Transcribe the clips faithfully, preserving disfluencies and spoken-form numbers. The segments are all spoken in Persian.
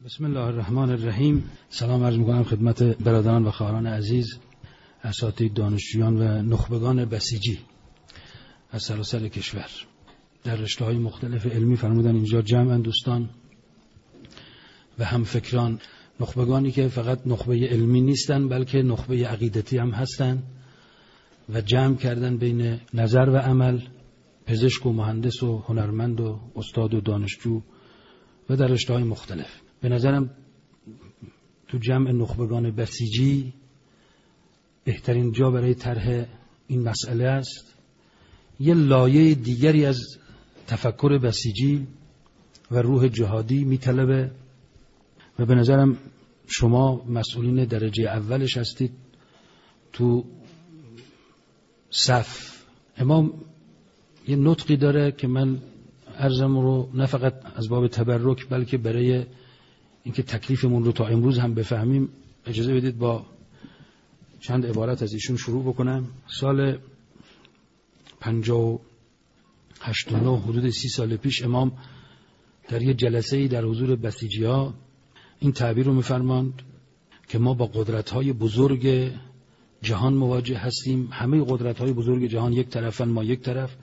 بسم الله الرحمن الرحیم. سلام عرض می‌کنم خدمت برادران و خواهران عزیز، اساتید، دانشجویان و نخبگان بسیجی از سراسر کشور. در رشته‌های مختلف علمی فرمودن اینجا جمع دوستان و همفکران، نخبگانی که فقط نخبه علمی نیستن بلکه نخبه عقیدتی هم هستن و جمع کردن بین نظر و عمل، پزشک و مهندس و هنرمند و استاد و دانشجو و در رشته‌های مختلف. به نظرم تو جمع نخبگان بسیجی بهترین جا برای طرح این مسئله است. یه لایه دیگری از تفکر بسیجی و روح جهادی میطلبه و به نظرم شما مسئولین درجه اولش هستید. تو صف امام یه نطقی داره که من عرضم رو نه فقط از باب تبرک بلکه برای اینکه تکلیفمون رو تا امروز هم بفهمیم اجازه بدید با چند عبارت از ایشون شروع بکنم. سال پنجاه و هشت و نه، حدود سی سال پیش، امام در یه جلسه‌ای در حضور بسیجی‌ها این تعبیر رو می‌فرماند که ما با قدرت‌های بزرگ جهان مواجه هستیم. همه قدرت‌های بزرگ جهان یک طرفن، ما یک طرف.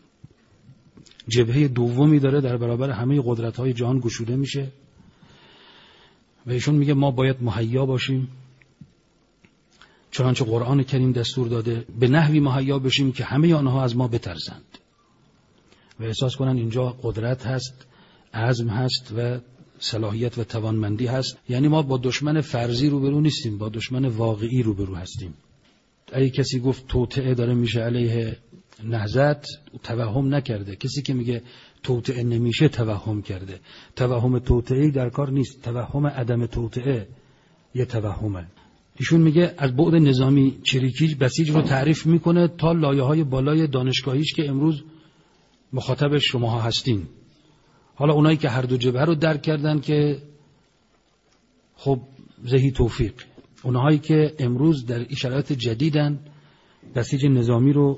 جبهه دومی داره در برابر همه قدرت‌های جهان گشوده میشه و ایشون میگه ما باید مهیا باشیم، چنانچه قرآن کریم دستور داده به نحوی مهیا بشیم که همه آنها از ما بترسند و احساس کنن اینجا قدرت هست، عزم هست و صلاحیت و توانمندی هست. یعنی ما با دشمن فرضی روبرو نیستیم، با دشمن واقعی روبرو هستیم. اگه کسی گفت توطئه داره میشه علیه نهضت، توهم نکرده. کسی که میگه توطئه نمیشه توهم کرده. توهم توطئه‌ای در کار نیست، توهم عدم توطئه یه توهمه. ایشون میگه از بعد نظامی چریکی بسیج رو تعریف میکنه تا لایه‌های بالای دانشگاهیش که امروز مخاطبش شماها هستین. حالا اونایی که هر دو جبهه رو درک کردن که خب زهی توفیق. اونهایی که امروز در این شرایط جدیدن بسیج نظامی رو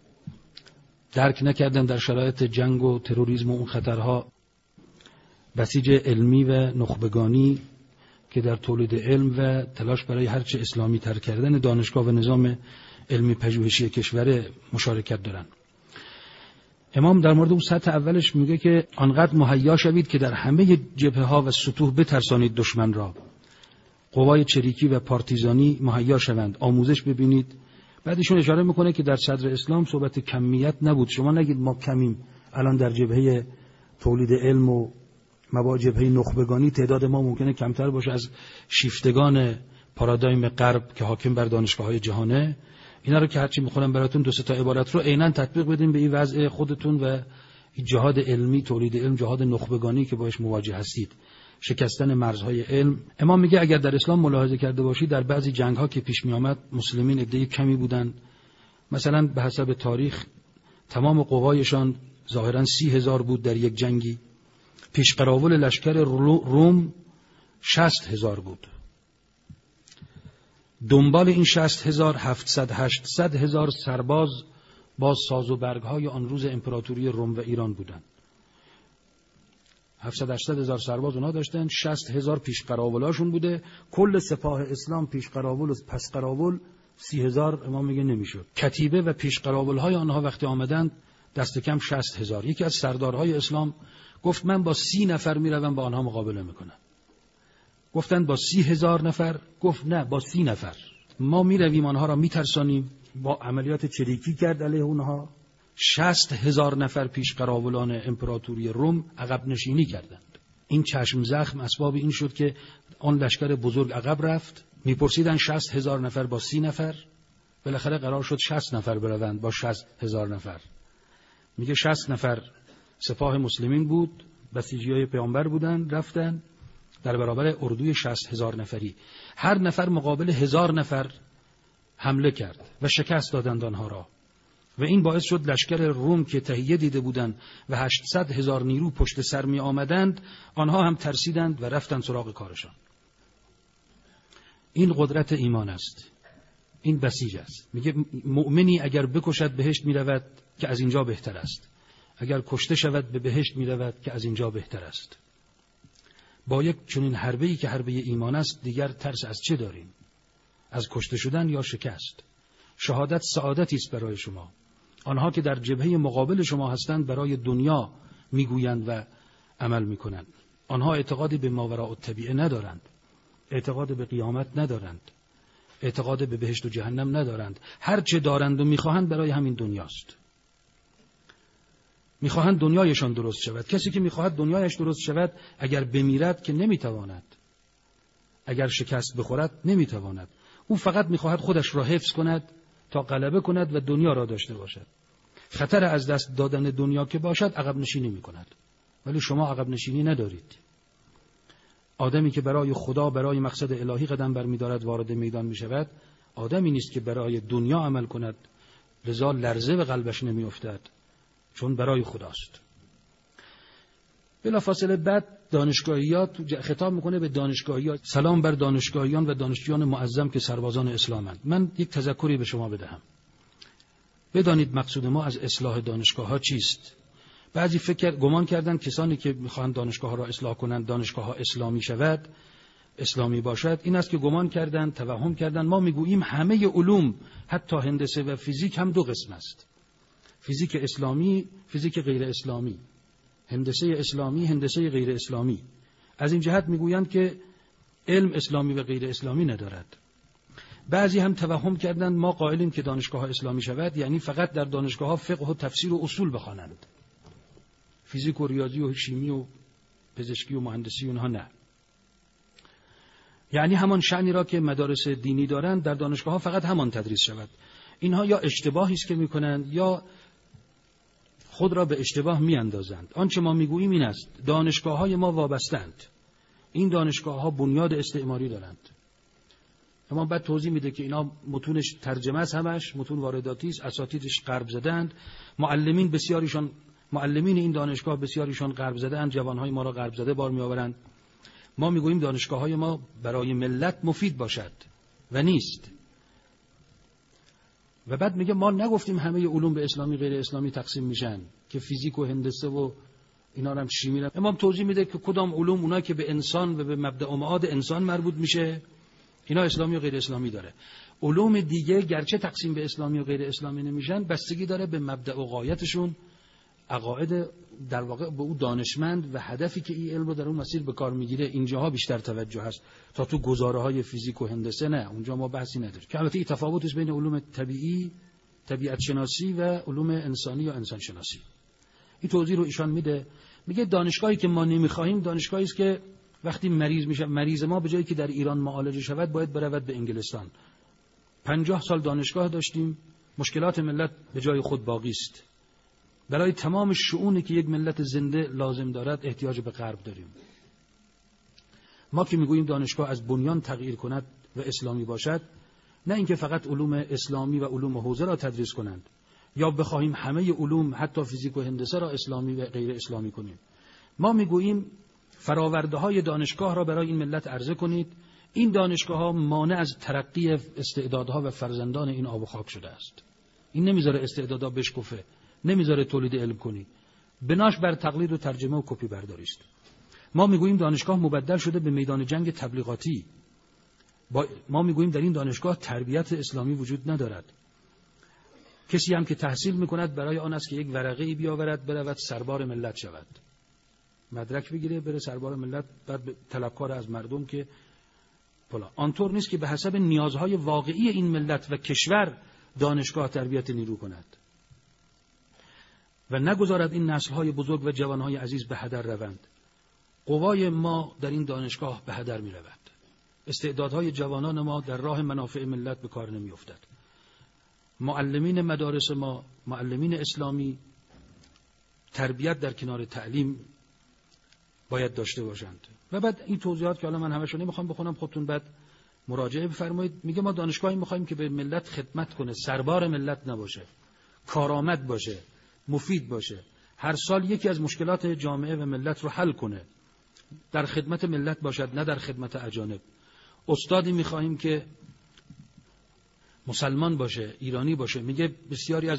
درک نکردن، در شرایط جنگ و تروریسم و اون خطرها، بسیج علمی و نخبگانی که در تولید علم و تلاش برای هرچه اسلامی تر کردن دانشگاه و نظام علمی پژوهشی کشور مشارکت دارن. امام در مورد اون سطح اولش میگه که آنقدر مهیا شوید که در همه جبهه ها و سطوح بترسانید دشمن را. قوای چریکی و پارتیزانی مهیا شوند، آموزش ببینید. بعدشون اشاره میکنه که در صدر اسلام صحبت کمیت نبود. شما نگید ما کمیم، الان در جبهه تولید علم و مبا جبهه نخبگانی تعداد ما ممکنه کمتر باشه از شیفتگان پارادایم غرب که حاکم بر دانشگاه‌های جهانه. اینا رو که هرچی میخونم براتون دو سه تا عبارت رو عیناً تطبیق بدین به این وضع خودتون و جهاد علمی، تولید علم، جهاد نخبگانی که باش مواجه هستید، شکستن مرزهای علم. امام میگه اگر در اسلام ملاحظه کرده باشید در بعضی جنگ‌ها که پیش می آمد مسلمین عده‌ای کمی بودند. مثلا به حسب تاریخ تمام قوایشان ظاهراً سی هزار بود در یک جنگی. پیش قراول لشکر روم شصت هزار بود. دنبال این شصت هزار هفتصد هشتصد هزار سرباز با ساز و برگ‌های آن روز امپراتوری روم و ایران بودند. هفتصد هشتصد هزار سرباز اونها داشتن، شصت هزار پیش قراولاشون بوده. کل سپاه اسلام پیش قراول و پس قراول سی هزار امام میگه نمیشد. کتیبه و پیش قراولهای آنها وقتی آمدند دست کم شصت هزار. یکی از سردارهای اسلام گفت من با سی نفر میروم با آنها مقابله میکنم. گفتند با سی هزار نفر؟ گفت نه، با سی نفر ما میرویم آنها را میترسانیم. با عملیات چریکی کرد علیه اونها. شصت هزار نفر پیش قراولان امپراتوری روم عقب نشینی کردند. این چشم زخم اسباب این شد که آن لشکر بزرگ عقب رفت. میپرسیدن شصت هزار نفر با سی نفر، بالاخره قرار شد شصت نفر بروند با شصت هزار نفر. میگه شصت نفر سپاه مسلمین بود، بسیجیای پیامبر بودن، رفتن در برابر اردوی شصت هزار نفری. هر نفر مقابل هزار نفر حمله کرد و شکست دادند آنها را و این باعث شد لشکر روم که تهیه دیده بودند و هشتصد هزار نیرو پشت سر می آمدند آنها هم ترسیدند و رفتند سراغ کارشان. این قدرت ایمان است. این بسیج است. میگه مؤمنی اگر بکشد بهشت می رود که از اینجا بهتر است، اگر کشته شود به بهشت می رود که از اینجا بهتر است. با یک چنین حربه‌ای که حربه ایمان است دیگر ترس از چه داریم؟ از کشته شدن یا شکست؟ شهادت سعادتی است برای شما. آنها که در جبهه مقابل شما هستند برای دنیا میگویند و عمل میکنند. آنها اعتقادی به ماوراء الطبیعه ندارند، اعتقاد به قیامت ندارند، اعتقاد به بهشت و جهنم ندارند. هر چه دارند و میخواهند برای همین دنیاست. میخواهند دنیایشان درست شود. کسی که میخواهد دنیایش درست شود اگر بمیرد که نمیتواند، اگر شکست بخورد نمیتواند. او فقط میخواهد خودش را حفظ کند تا غلبه کند و دنیا را داشته باشد. خطر از دست دادن دنیا که باشد عقب نشینی میکند. ولی شما عقب نشینی ندارید. آدمی که برای خدا، برای مقصد الهی قدم برمی‌دارد وارد میدان میشود، آدمی نیست که برای دنیا عمل کند. لذا لرزه به قلبش نمیافتد، چون برای خداست. بلافاصله بعد دانشگاهیات خطاب میکنه به دانشگاهیات. سلام بر دانشگاهیان و دانشجویان معظم که سربازان اسلامند. من یک تذکری به شما بدهم. بدانید مقصود ما از اصلاح دانشگاه‌ها چیست؟ بعضی فکر گمان کردن کسانی که میخوان دانشگاه‌ها را اصلاح کنند دانشگاه‌ها اسلامی شود، اسلامی باشد. این است که گمان کردن، توهم کردن ما میگوییم همه علوم حتی هندسه و فیزیک هم دو قسم است. فیزیک اسلامی، فیزیک غیر اسلامی. هندسه اسلامی، هندسه غیر اسلامی. از این جهت میگویند که علم اسلامی و غیر اسلامی ندارد. بعضی هم توهم کردند ما قائلیم که دانشگاه‌ها اسلامی شود یعنی فقط در دانشگاه‌ها فقه و تفسیر و اصول بخوانند. فیزیک و ریاضی و شیمی و پزشکی و مهندسی اونها نه. یعنی همان شأنی را که مدارس دینی دارند در دانشگاه‌ها فقط همان تدریس شود. اینها یا اشتباهی است که می‌کنند یا خود را به اشتباه می‌اندازند. آنچه ما می‌گوییم این است دانشگاه‌های ما وابستند. این دانشگاه‌ها بنیاد استعماری دارند. اما بعد توضیح میده که اینا متونش ترجمه است، همش متون وارداتی است، اساتیدش غرب زدند. معلمین بسیاریشان معلمین این دانشگاه بسیاریشان غرب زدند، جوانهای ما را غرب زده بار میآورند. ما میگوییم دانشگاه‌های ما برای ملت مفید باشد و نیست. و بعد میگه ما نگفتیم همه علوم به اسلامی غیر اسلامی تقسیم میشن که فیزیک و هندسه و اینا هم شیمی. امام توضیح میده که کدام علوم اونا که به انسان و به مبدأ و معاد انسان مربوط میشه اینا اسلامی و غیر اسلامی داره. علوم دیگه گرچه تقسیم به اسلامی و غیر اسلامی نمیشن بستگی داره به مبدأ و غایتشون، عقاید در واقع به اون دانشمند و هدفی که این علم رو در اون مسیر به کار میگیره. اینجاها بیشتر توجه هست تا تو گزاره‌های فیزیک و هندسه نه، اونجا ما بحثی نداریم. که البته این تفاوتش بین علوم طبیعی، طبیعت شناسی و علوم انسانی یا انسان شناسی. این توضیح رو ایشان میده. میگه دانشگاهی که ما نمیخواهیم دانشگاهی است که وقتی مریض میشه، مریض ما به جایی که در ایران معالجه شود باید برود به انگلستان. پنجاه سال دانشگاه داشتیم، مشکلات ملت به جای خود باقی است. برای تمام شؤونی که یک ملت زنده لازم دارد احتیاج به غرب داریم. ما که میگوییم دانشگاه از بنیان تغییر کند و اسلامی باشد، نه اینکه فقط علوم اسلامی و علوم حوزه را تدریس کنند یا بخواهیم همه علوم حتی فیزیک و هندسه را اسلامی و غیر اسلامی کنیم. ما میگوییم فراورده‌های دانشگاه را برای این ملت عرضه کنید. این دانشگاه‌ها مانع از ترقی استعدادها و فرزندان این آب و خاک شده است. این نمیذاره استعدادها بشکفه، نمیذاره تولید علم کنی. بناش بر تقلید و ترجمه و کپی برداری است. ما میگوییم دانشگاه مبدل شده به میدان جنگ تبلیغاتی. با ما میگوییم در این دانشگاه تربیت اسلامی وجود ندارد. کسی هم که تحصیل میکند برای آن است که یک ورقه‌ای بیاورد برود سربار ملت شود، مدرک بگیره بره سربار ملت، بعد طلبکار از مردم که فلان. آنطور نیست که به حسب نیازهای واقعی این ملت و کشور دانشگاه تربیت نیرو کند و نگذارد این نسل‌های بزرگ و جوانهای عزیز به هدر روند. قوای ما در این دانشگاه به هدر می‌رود. استعدادهای جوانان ما در راه منافع ملت به کار نمی‌افتد. معلمین مدارس ما، معلمین اسلامی، تربیت در کنار تعلیم باید داشته باشند. و بعد این توضیحات که حالا من همشون نمیخوام بخونم، خودتون بعد مراجعه بفرمایید. میگه ما دانشگاهی میخوایم که به ملت خدمت کنه، سربار ملت نباشه، کارآمد باشه، مفید باشه، هر سال یکی از مشکلات جامعه و ملت رو حل کنه، در خدمت ملت باشد نه در خدمت اجانب. استادی میخواهیم که مسلمان باشه، ایرانی باشه. میگه بسیاری از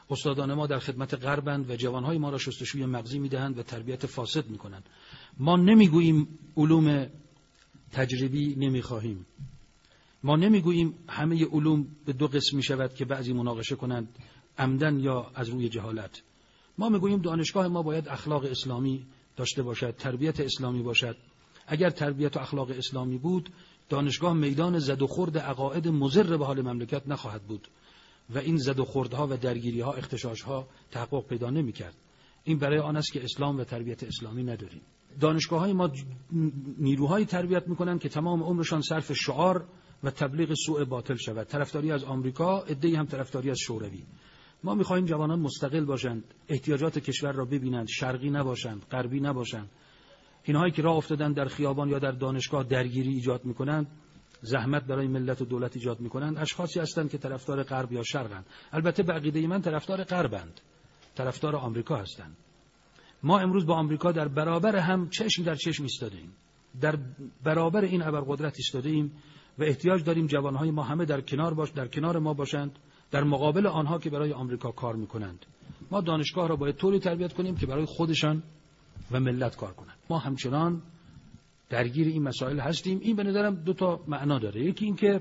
استادان ما در خدمت غربند و جوانهای ما را شستشوی مغزی میدهند و تربیت فاسد میکنند. ما نمیگوییم علوم تجربی نمیخواهیم. ما نمیگوییم همه علوم به دو قسم میشود که بعضی مناقشه کنند عمدن یا از روی جهالت. ما میگوییم دانشگاه ما باید اخلاق اسلامی داشته باشد، تربیت اسلامی باشد. اگر تربیت و اخلاق اسلامی بود، دانشگاه میدان زد و خورد عقاید مضر به حال مملکت نخواهد بود و این زد و خوردها و درگیری‌ها، اختشاش‌ها تحقق پیدا نمی‌کرد. این برای آن است که اسلام و تربیت اسلامی نداریم. دانشگاه‌های ما نیروهای تربیت می‌کنند که تمام عمرشان صرف شعار و تبلیغ سوء باطل شود. طرفداری از آمریکا، عده‌ای هم طرفداری از شوروی. ما می‌خواهیم جوانان مستقل باشند، احتیاجات کشور را ببینند، شرقی نباشند، غربی نباشند. اینهایی که راه افتادن در خیابان یا در دانشگاه درگیری ایجاد می‌کنند، زحمت برای ملت و دولت ایجاد می‌کنند، اشخاصی هستند که طرفدار غرب یا شرقند. البته به عقیده من طرفدار غربند، طرفدار آمریکا هستند. ما امروز با آمریکا در برابر هم چشم در چشم ایستادیم، در برابر این ابرقدرت ایستادیم و احتیاج داریم جوانهای ما همه در کنار باش در کنار ما باشند، در مقابل آنها که برای آمریکا کار می‌کنند. ما دانشگاه را باید طوری تربیت کنیم که برای خودشان و ملت کار کنند. ما همچنان درگیر این مسائل هستیم. این به نظرم دو تا معنا داره. یکی این که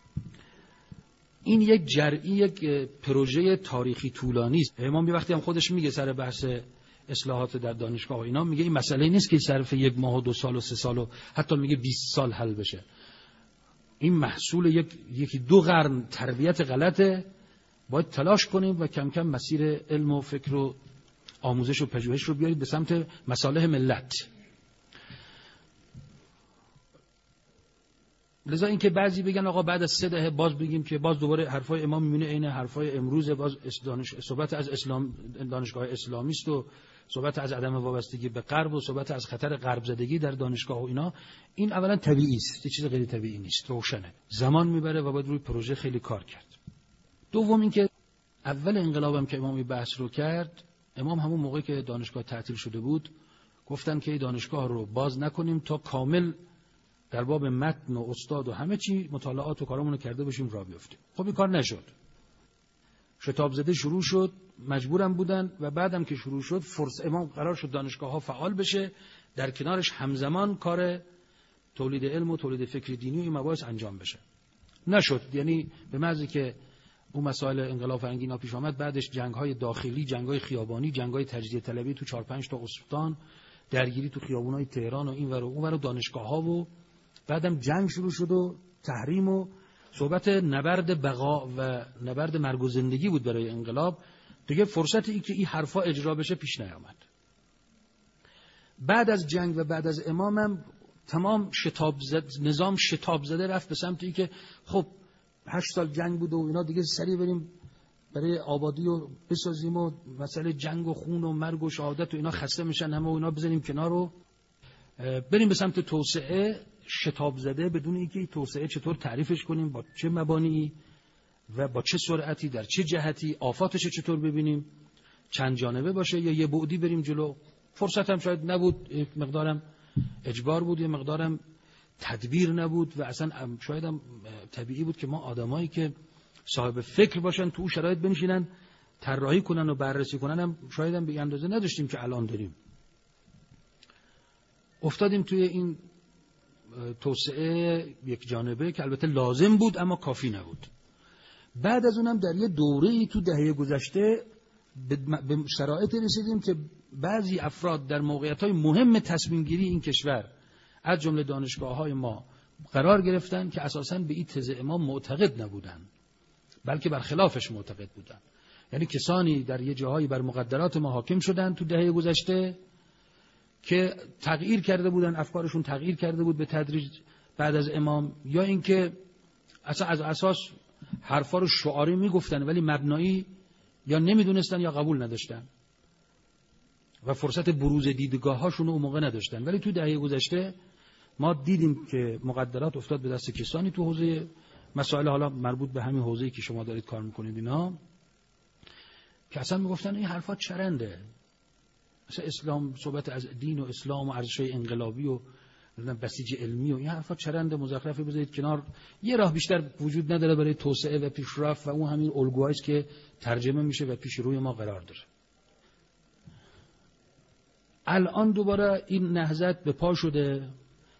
این یک جرعی، یک پروژه تاریخی طولانی است. امام یه وقتی هم خودش میگه سر بحث اصلاحات در دانشگاه و اینا، میگه این مسئله نیست که صرف یک ماه و دو سال و سه سال و حتی میگه بیست سال حل بشه. این محصول یک یکی دو قرن تربیت غلطه. باید تلاش کنیم و کم کم مسیر علم و فکر و آموزش و پژوهش رو بیارید به سمت مصالح ملت. لذا اینکه بعضی بگن آقا بعد از سه دهه باز بگیم که باز دوباره حرفای امام میمونه عین حرفای امروز، باز دانش صحبت از اسلام، دانشگاه اسلامی است و صحبت از عدم وابستگی به غرب و صحبت از خطر غرب زدگی در دانشگاه و اینا، این اولا طبیعی است، یه چیز غیر طبیعی نیست، روشنه، زمان میبره و باید روی پروژه خیلی کار کرد. دوم اینکه اول انقلابم که امام بحث رو کرد، امام همون موقعی که دانشگاه تعطیل شده بود گفتن که دانشگاه رو باز نکنیم تا کامل در باب متن و استاد و همه چی مطالعات و کارامون رو کرده باشیم راه بیافتیم. خب این کار نشد. شتاب زده شروع شد، مجبورم بودن و بعدم که شروع شد فرصت امام قرار شد دانشگاه ها فعال بشه، در کنارش همزمان کار تولید علم و تولید فکر دینی و این مباحث انجام بشه. نشد. یعنی به محضی که اون مسائل انقلاب فرنگی پیش آمد، بعدش جنگ‌های داخلی، جنگ‌های خیابانی، جنگ‌های تجزیه طلبی تو چهار پنج تا استان، درگیری تو خیابون‌های تهران و این ور و اون ور دانشگاه‌ها و بعدم جنگ شروع شد و تحریم و صحبت نبرد بقا و نبرد مرگ و زندگی بود برای انقلاب. دیگه فرصتی که این حرفا اجرا بشه پیش نیامد. بعد از جنگ و بعد از امامم تمام شتاب زد، نظام شتاب زده رفت به سمتی که خب هشت سال جنگ بود و اینا، دیگه سریع بریم برای آبادی و بسازیم و مسئله جنگ و خون و مرگ و شهادت و اینا خسته میشن همه و اینا بزنیم کنار و بریم به سمت توسعه شتاب زده، بدون اینکه توسعه چطور تعریفش کنیم، با چه مبانی و با چه سرعتی، در چه جهتی، آفاتش چطور ببینیم، چند جانبه باشه یا یه بعدی بریم جلو. فرصت هم شاید نبود، مقدارم اجبار بود، یه مقدارم تدبیر نبود و اصلا شاید هم طبیعی بود که ما آدمایی که صاحب فکر باشن تو شرایط بنشینن طراحی کنن و بررسی کنن هم شاید هم به اندازه نداشتیم که الان داریم. افتادیم توی این توسعه یک جانبه که البته لازم بود اما کافی نبود. بعد از اونم در یه دوره‌ای تو دهه گذشته به شرایط رسیدیم که بعضی افراد در موقعیت‌های مهم تصمیم گیری این کشور از جمله دانشگاه‌های ما قرار گرفتن که اساساً به این تز امام معتقد نبودن، بلکه بر خلافش معتقد بودن. یعنی کسانی در یه جاهایی بر مقدرات ما حاکم شدن تو دهه گذشته که تغییر کرده بودن، افکارشون تغییر کرده بود به تدریج بعد از امام، یا اینکه اصلا از اساس حرفا رو شعاری میگفتن ولی مبنایی یا نمیدونستن یا قبول نداشتن و فرصت بروز دیدگاه هاشون اون موقع نداشتن. ولی تو دهه گذشته ما دیدیم که مقدرات افتاد به دست کسانی تو حوزه مسائل حالا مربوط به همین حوزه‌ای که شما دارید کار میکنید اینا، که اصلا میگفتن این حرفا چرنده، مثلا اسلام، صحبت از دین و اسلام و ارزش‌های انقلابی و بسیج علمی و این حرفا چرند مزخرفی بذارید کنار. یه راه بیشتر وجود نداره برای توسعه و پیشرفت و اون همین الگوهایی است که ترجمه میشه و پیش روی ما قرار داره. الان دوباره این نهضت به پا شده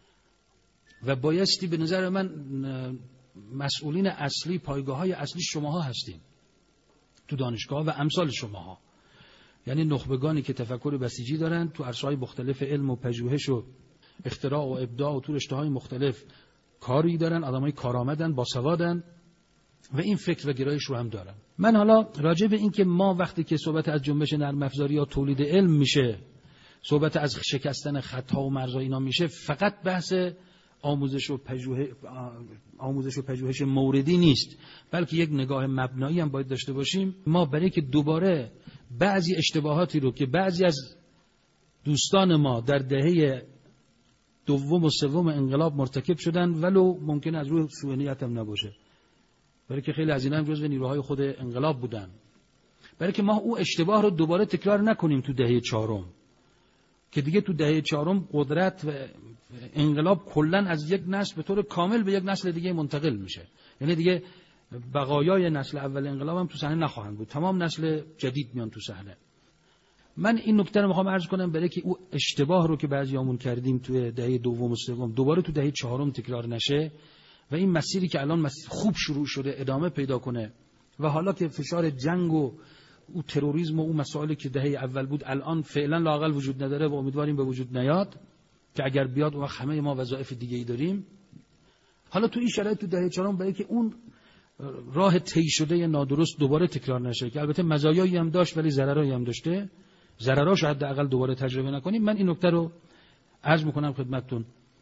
و بایستی به نظر من مسئولین اصلی، پایگاه‌های اصلی شماها هستین تو دانشگاه و امثال شماها، یعنی نخبگانی که تفکر بسیجی دارن تو عرصه‌های مختلف علم و پژوهش و اختراع و ابداع و تو رشته‌های مختلف کاری دارن، آدمای کارآمدن، باسوادن و این فکر و گرایش رو هم دارن. من حالا راجع به این که ما وقتی که صحبت از جنبش نرم افزاری یا تولید علم میشه، صحبت از شکستن خط‌ها و مرزها اینا میشه، فقط بحث آموزش و پژوهش آموزش و پژوهش موردی نیست، بلکه یک نگاه مبنایی هم باید داشته باشیم. ما برای که دوباره بعضی اشتباهاتی رو که بعضی از دوستان ما در دهه دوم و سوم انقلاب مرتکب شدن، ولو ممکن از روی سوء نیت هم نباشه، برای که خیلی از اینا هم جزو نیروهای خود انقلاب بودن، برای که ما او اشتباه رو دوباره تکرار نکنیم تو دهه چهارم، که دیگه تو دهه چهارم قدرت و انقلاب کلا از یک نسل به طور کامل به یک نسل دیگه منتقل میشه. یعنی دیگه بقایای نسل اول انقلاب هم تو صحنه نخواهند بود، تمام نسل جدید میان تو صحنه. من این نکته رو میخوام عرض کنم برای که او اشتباه رو که بعضیامون کردیم توی دهه دوم و سوم دوباره تو دهه چهارم تکرار نشه و این مسیری که الان مسیر خوب شروع شده ادامه پیدا کنه و حالا که فشار جنگ و او تروریسم و او مسائلی که دهه اول بود الان فعلا لااقل وجود نداره و امیدواریم به وجود نیاد، که اگر بیاد اون وقت همه ما وظایف دیگه‌ای داریم. حالا تو این شرایط تو دهه چهارم برای که اون راه طی شده نادرست دوباره تکرار نشه، که البته مزایایی هم داشت ولی ضررایی هم داشته، ضرراش حداقل دوباره تجربه نکنیم. من این نکته رو عرض میکنم خدمتتون.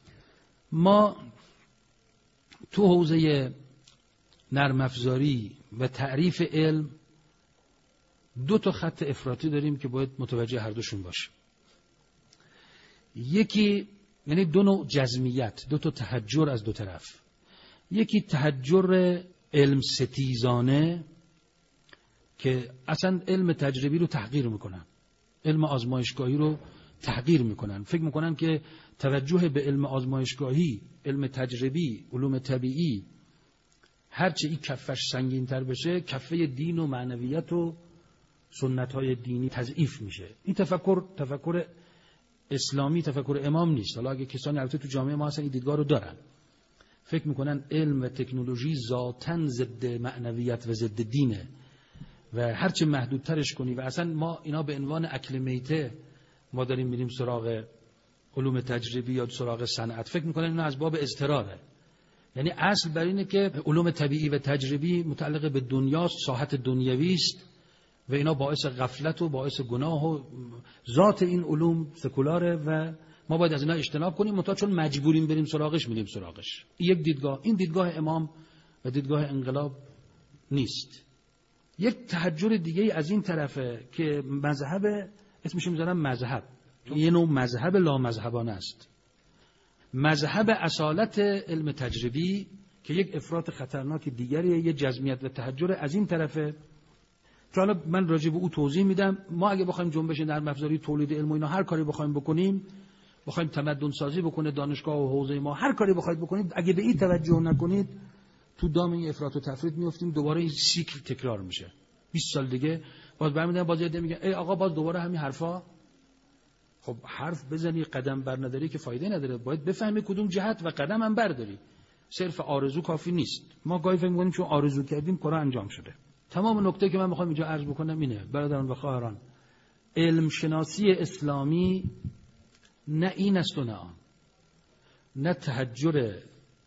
ما تو حوزه نرم افزاری و تعریف علم دو تا خط افراطی داریم که باید متوجه هر دوشون باشیم. یکی یعنی دو نوع جزمیت، دو تا تحجر از دو طرف. یکی تحجر علم ستیزانه که اصلا علم تجربی رو تحقیر میکنن، علم آزمایشگاهی رو تحقیر میکنن، فکر میکنن که توجه به علم آزمایشگاهی، علم تجربی، علوم طبیعی هرچه این کفش سنگین تر بشه کفه دین و معنویت و سنت های دینی تضعیف میشه. این تفکر تفکر اسلامی، تفکر امام نیست. حالا اگه کسانی البته تو جامعه ما اصلا این دیدگاه رو دارن، فکر میکنن علم و تکنولوژی ذاتاً ضد معنویت و ضد دینه و هرچه محدودترش کنی و اصلا ما اینا به عنوان اکل میته ما داریم میریم سراغ علوم تجربی یا سراغ صنعت، فکر میکنن اینا از باب اضطراره. یعنی اصل بر اینه که علوم طبیعی و تجربی متعلق به دنیاست، ساحت دنیوی است و اینا باعث غفلت و باعث گناه و ذات این علوم سکولاره و ما باید از اینا اجتناب کنیم، منتها چون مجبوریم بریم سراغش میریم سراغش. یک دیدگاه، این دیدگاه امام و دیدگاه انقلاب نیست. یک تحجر دیگه از این طرفه که مذهب، اسمش میذارم مذهب، یه نوع مذهب لامذهبانه است، مذهب اصالت علم تجربی که یک افراط خطرناک دیگریه، یه جزمیت و تحجر از این طرفه. که حالا من راجع به او توضیح میدم. ما اگه بخوایم جنبش نرم افزاری، تولید علم و اینا هر کاری بخوایم بکنیم، بخوایم تمدن سازی بکنه دانشگاه و حوزه ما، هر کاری بخواید بکنید، اگه به این توجه نکنید تو دام این افراط و تفرید میافتیم، دوباره این سیکل تکرار میشه. بیست سال دیگه باز برمیادن، باز یاد میگن ای آقا باز دوباره همین حرفا. خب حرف بزنی قدم بر نداری که فایده نداره، باید بفهمی کدوم جهت و قدم هم برداری. صرف آرزو کافی نیست. ما گاهی فکر می‌کنیم چون آرزو کردیم کار انجام شده. تمام نکته که من میخوام اینجا عرض بکنم اینه برادران و خواهران، علم شناسی اسلامی نه این است و نه آن، نه تحجر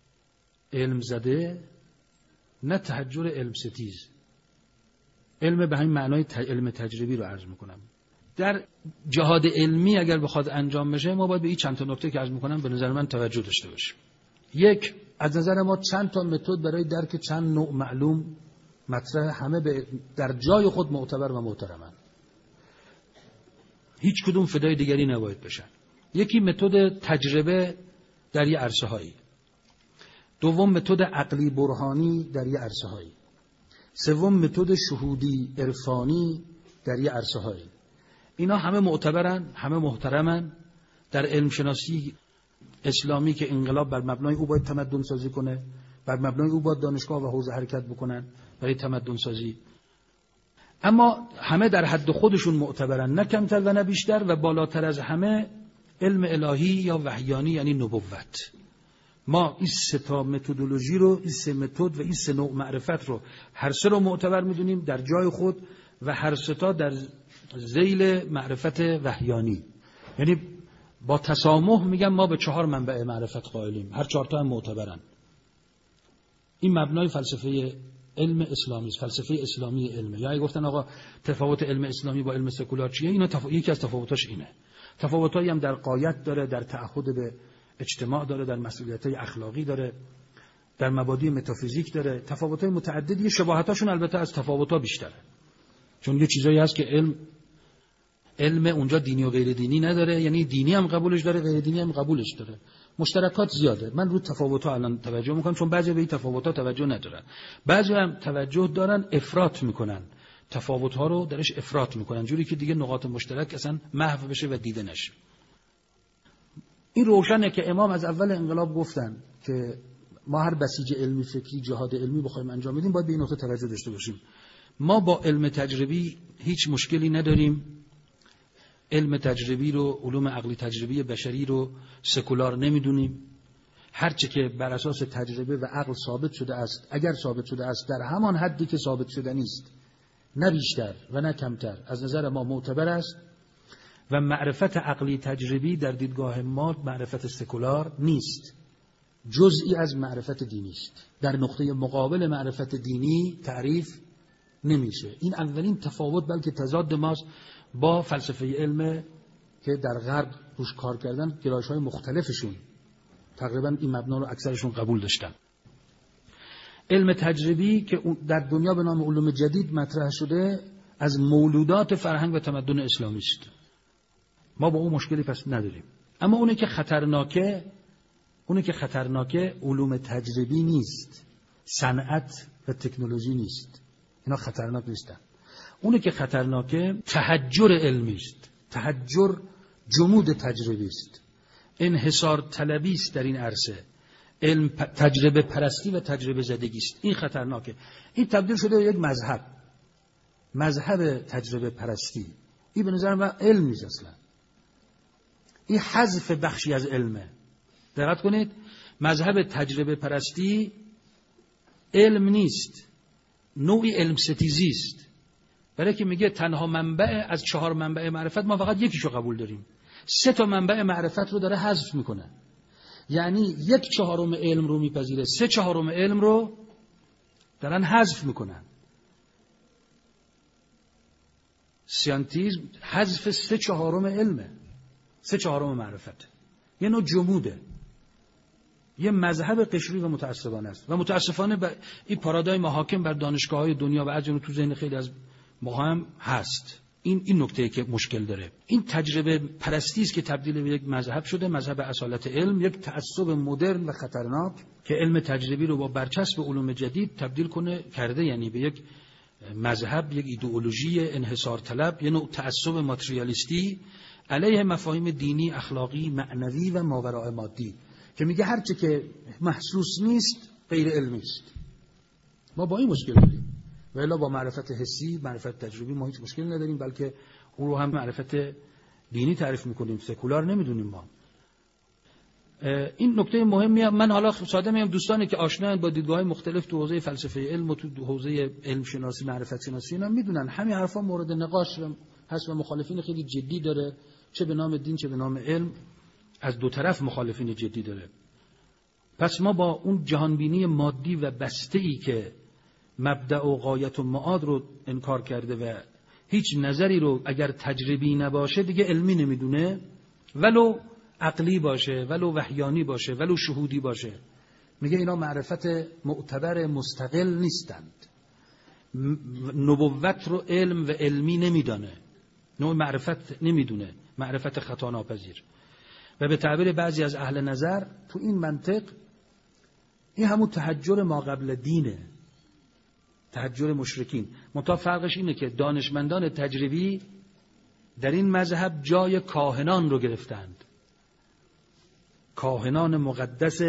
علم زده نه تحجر علم ستیز. علم به همین معنای علم تجربی رو عرض میکنم. در جهاد علمی اگر بخواد انجام بشه ما باید به این چند تا نکته که عرض میکنم به نظر من توجه داشته باشیم. یک، از نظر ما چند تا متد برای درک چند نوع معلوم مطرح، همه به در جای خود معتبر و محترمن، هیچ کدوم فدای دیگری نباید بشن. یکی متد تجربه در یه عرصه هایی، دوم متد عقلی برهانی در یه عرصه هایی، سوم متد شهودی عرفانی در یه عرصه هایی. اینا همه معتبرن، همه محترمن. در علم شناسی اسلامی که انقلاب بر مبنای او باید تمدن سازی کنه، بر مبنای او باید دانشگاه و حوزه حرکت بکنن برای تمدن سازی. اما همه در حد خودشون معتبرن، نه کمتر و نه بیشتر، و بالاتر از همه علم الهی یا وحیانی یعنی نبوت. ما این سه تا متدولوژی رو، این سه متد و این سه نوع معرفت رو هر سه رو معتبر میدونیم در جای خود و هر سه تا در ذیل معرفت وحیانی. یعنی با تسامح میگم ما به چهار منبع معرفت قائلیم، هر چهار تا هم معتبرن. این مبنای فلسفه علم اسلامی است، فلسفه اسلامی علمه. یا اگه گفتن آقا تفاوت علم اسلامی با علم سکولار چیه؟ اینا تف... یکی از تفاوتاش اینه. تفاوتایی هم در غایت داره، در تعهد به اجتماع داره، در مسئولیت‌های اخلاقی داره، در مبادی متافیزیک داره. تفاوت‌های متعددی، شباهتاشون البته از تفاوت‌ها بیشتره. چون یه چیزایی هست که علم علم اونجا دینی و غیر دینی نداره، یعنی دینی هم قبولش داره، غیر دینی هم قبولش داره. مشترکات زیاده. من رو تفاوت‌ها الان توجه می‌کنم چون بعضی به این تفاوت‌ها توجه ندارن. بعضی هم توجه دارن، افراط می‌کنن. تفاوت‌ها رو درش افراط می‌کنن جوری که دیگه نقاط مشترک اصلا محو بشه و دیده نشه. این روشنه که امام از اول انقلاب گفتن که ما هر بسیج علمی فکری جهاد علمی بخوایم انجام بدیم باید به این نقطه توجه داشته باشیم. ما با علم تجربی هیچ مشکلی نداریم. علم تجربی رو، علوم عقلی تجربی بشری رو سکولار نمیدونیم. هرچه که بر اساس تجربه و عقل ثابت شده است، اگر ثابت شده است در همان حدی که ثابت شده نیست، نه بیشتر و نه کمتر، از نظر ما معتبر است. و معرفت عقلی تجربی در دیدگاه ما معرفت سکولار نیست، جزئی از معرفت دینی است. در نقطه مقابل معرفت دینی تعریف نمیشه. این اولین تفاوت، بلکه تضاد ماست با فلسفه علم که در غرب روش کار کردن. گرایش‌های مختلفشون تقریبا این مبنا رو اکثرشون قبول داشتن. علم تجربی که در دنیا به نام علوم جدید مطرح شده، از مولودات فرهنگ و تمدن اسلامی است. ما با اون مشکلی پس نداریم. اما اونه که خطرناکه، اونه که خطرناکه علوم تجربی نیست، صنعت و تکنولوژی نیست. اینا خطرناک نیستن. اونه که خطرناکه تحجر علمی است. تحجر جمود تجربی است. انحصار طلبی است در این عرصه. علم تجربه پرستی و تجربه زدگی است. این خطرناکه. این تبدیل شده به یک مذهب. مذهب تجربه پرستی. این به نظر من علم نیست اصلا. این حذف بخشی از علمه. دقت کنید، مذهب تجربه پرستی علم نیست، نوعی علم ستیزی است. برای که میگه تنها منبع از چهار منبع معرفت ما فقط یکیشو قبول داریم، سه تا منبع معرفت رو داره حذف میکنه. یعنی یک چهارم علم رو میپذیره، سه چهارم علم رو دارن حذف میکنن. سیانتیزم حذف سه چهارم علمه، سه چهارم معرفت. یه نوع جموده، یه مذهب قشری و متعصبانه است و متاسفانه ب... این پارادایم حاکم بر دانشگاه‌های دنیا و از جمله تو ذهن خیلی از ما هم هست. این این نکته که مشکل داره. این تجربه پرستی است که تبدیل به یک مذهب شده، مذهب اصالت علم، یک تعصب مدرن و خطرناک که علم تجربی رو با برچسب علوم جدید تبدیل کنه کرده، یعنی به یک مذهب، یک ایدئولوژی انحصار طلب، یه نوع تعصب ماتریالیستی علیه مفاهیم دینی، اخلاقی، معنوی و ماوراء مادی که میگه هرچه که محسوس نیست غیر علمی است. ما با این مشکل داریم. و الا با معرفت حسی، معرفت تجربی ما هیچ مشکلی نداریم، بلکه اون رو هم معرفت دینی تعریف میکنیم، سکولار نمیدونیم ما. این نکته مهمیه. من حالا ساده میگم دوستانی که آشنایند با دیدگاه‌های مختلف تو حوزه فلسفه علم و تو حوزه علم شناسی، معرفت شناسی، اینا میدونن همین حرفا مورد نقاش هست و مخالفین خیلی جدی داره، چه به نام دین چه به نام علم، از دو طرف مخالفین جدی داره. پس ما با اون جهانبینی مادی و بسته‌ای که مبدأ و غایت و معاد رو انکار کرده و هیچ نظری رو اگر تجربی نباشه دیگه علمی نمیدونه، ولو عقلی باشه، ولو وحیانی باشه، ولو شهودی باشه، میگه اینا معرفت معتبر مستقل نیستند. نبوت رو علم و علمی نمیدانه، نوع معرفت نمیدونه، معرفت خطا ناپذیر. و به تعبیر بعضی از اهل نظر تو این منطق این همون تحجر ما قبل دینه، تحجر مشرکین. منتها فرقش اینه که دانشمندان تجربی در این مذهب جای کاهنان رو گرفتند. کاهنان مقدس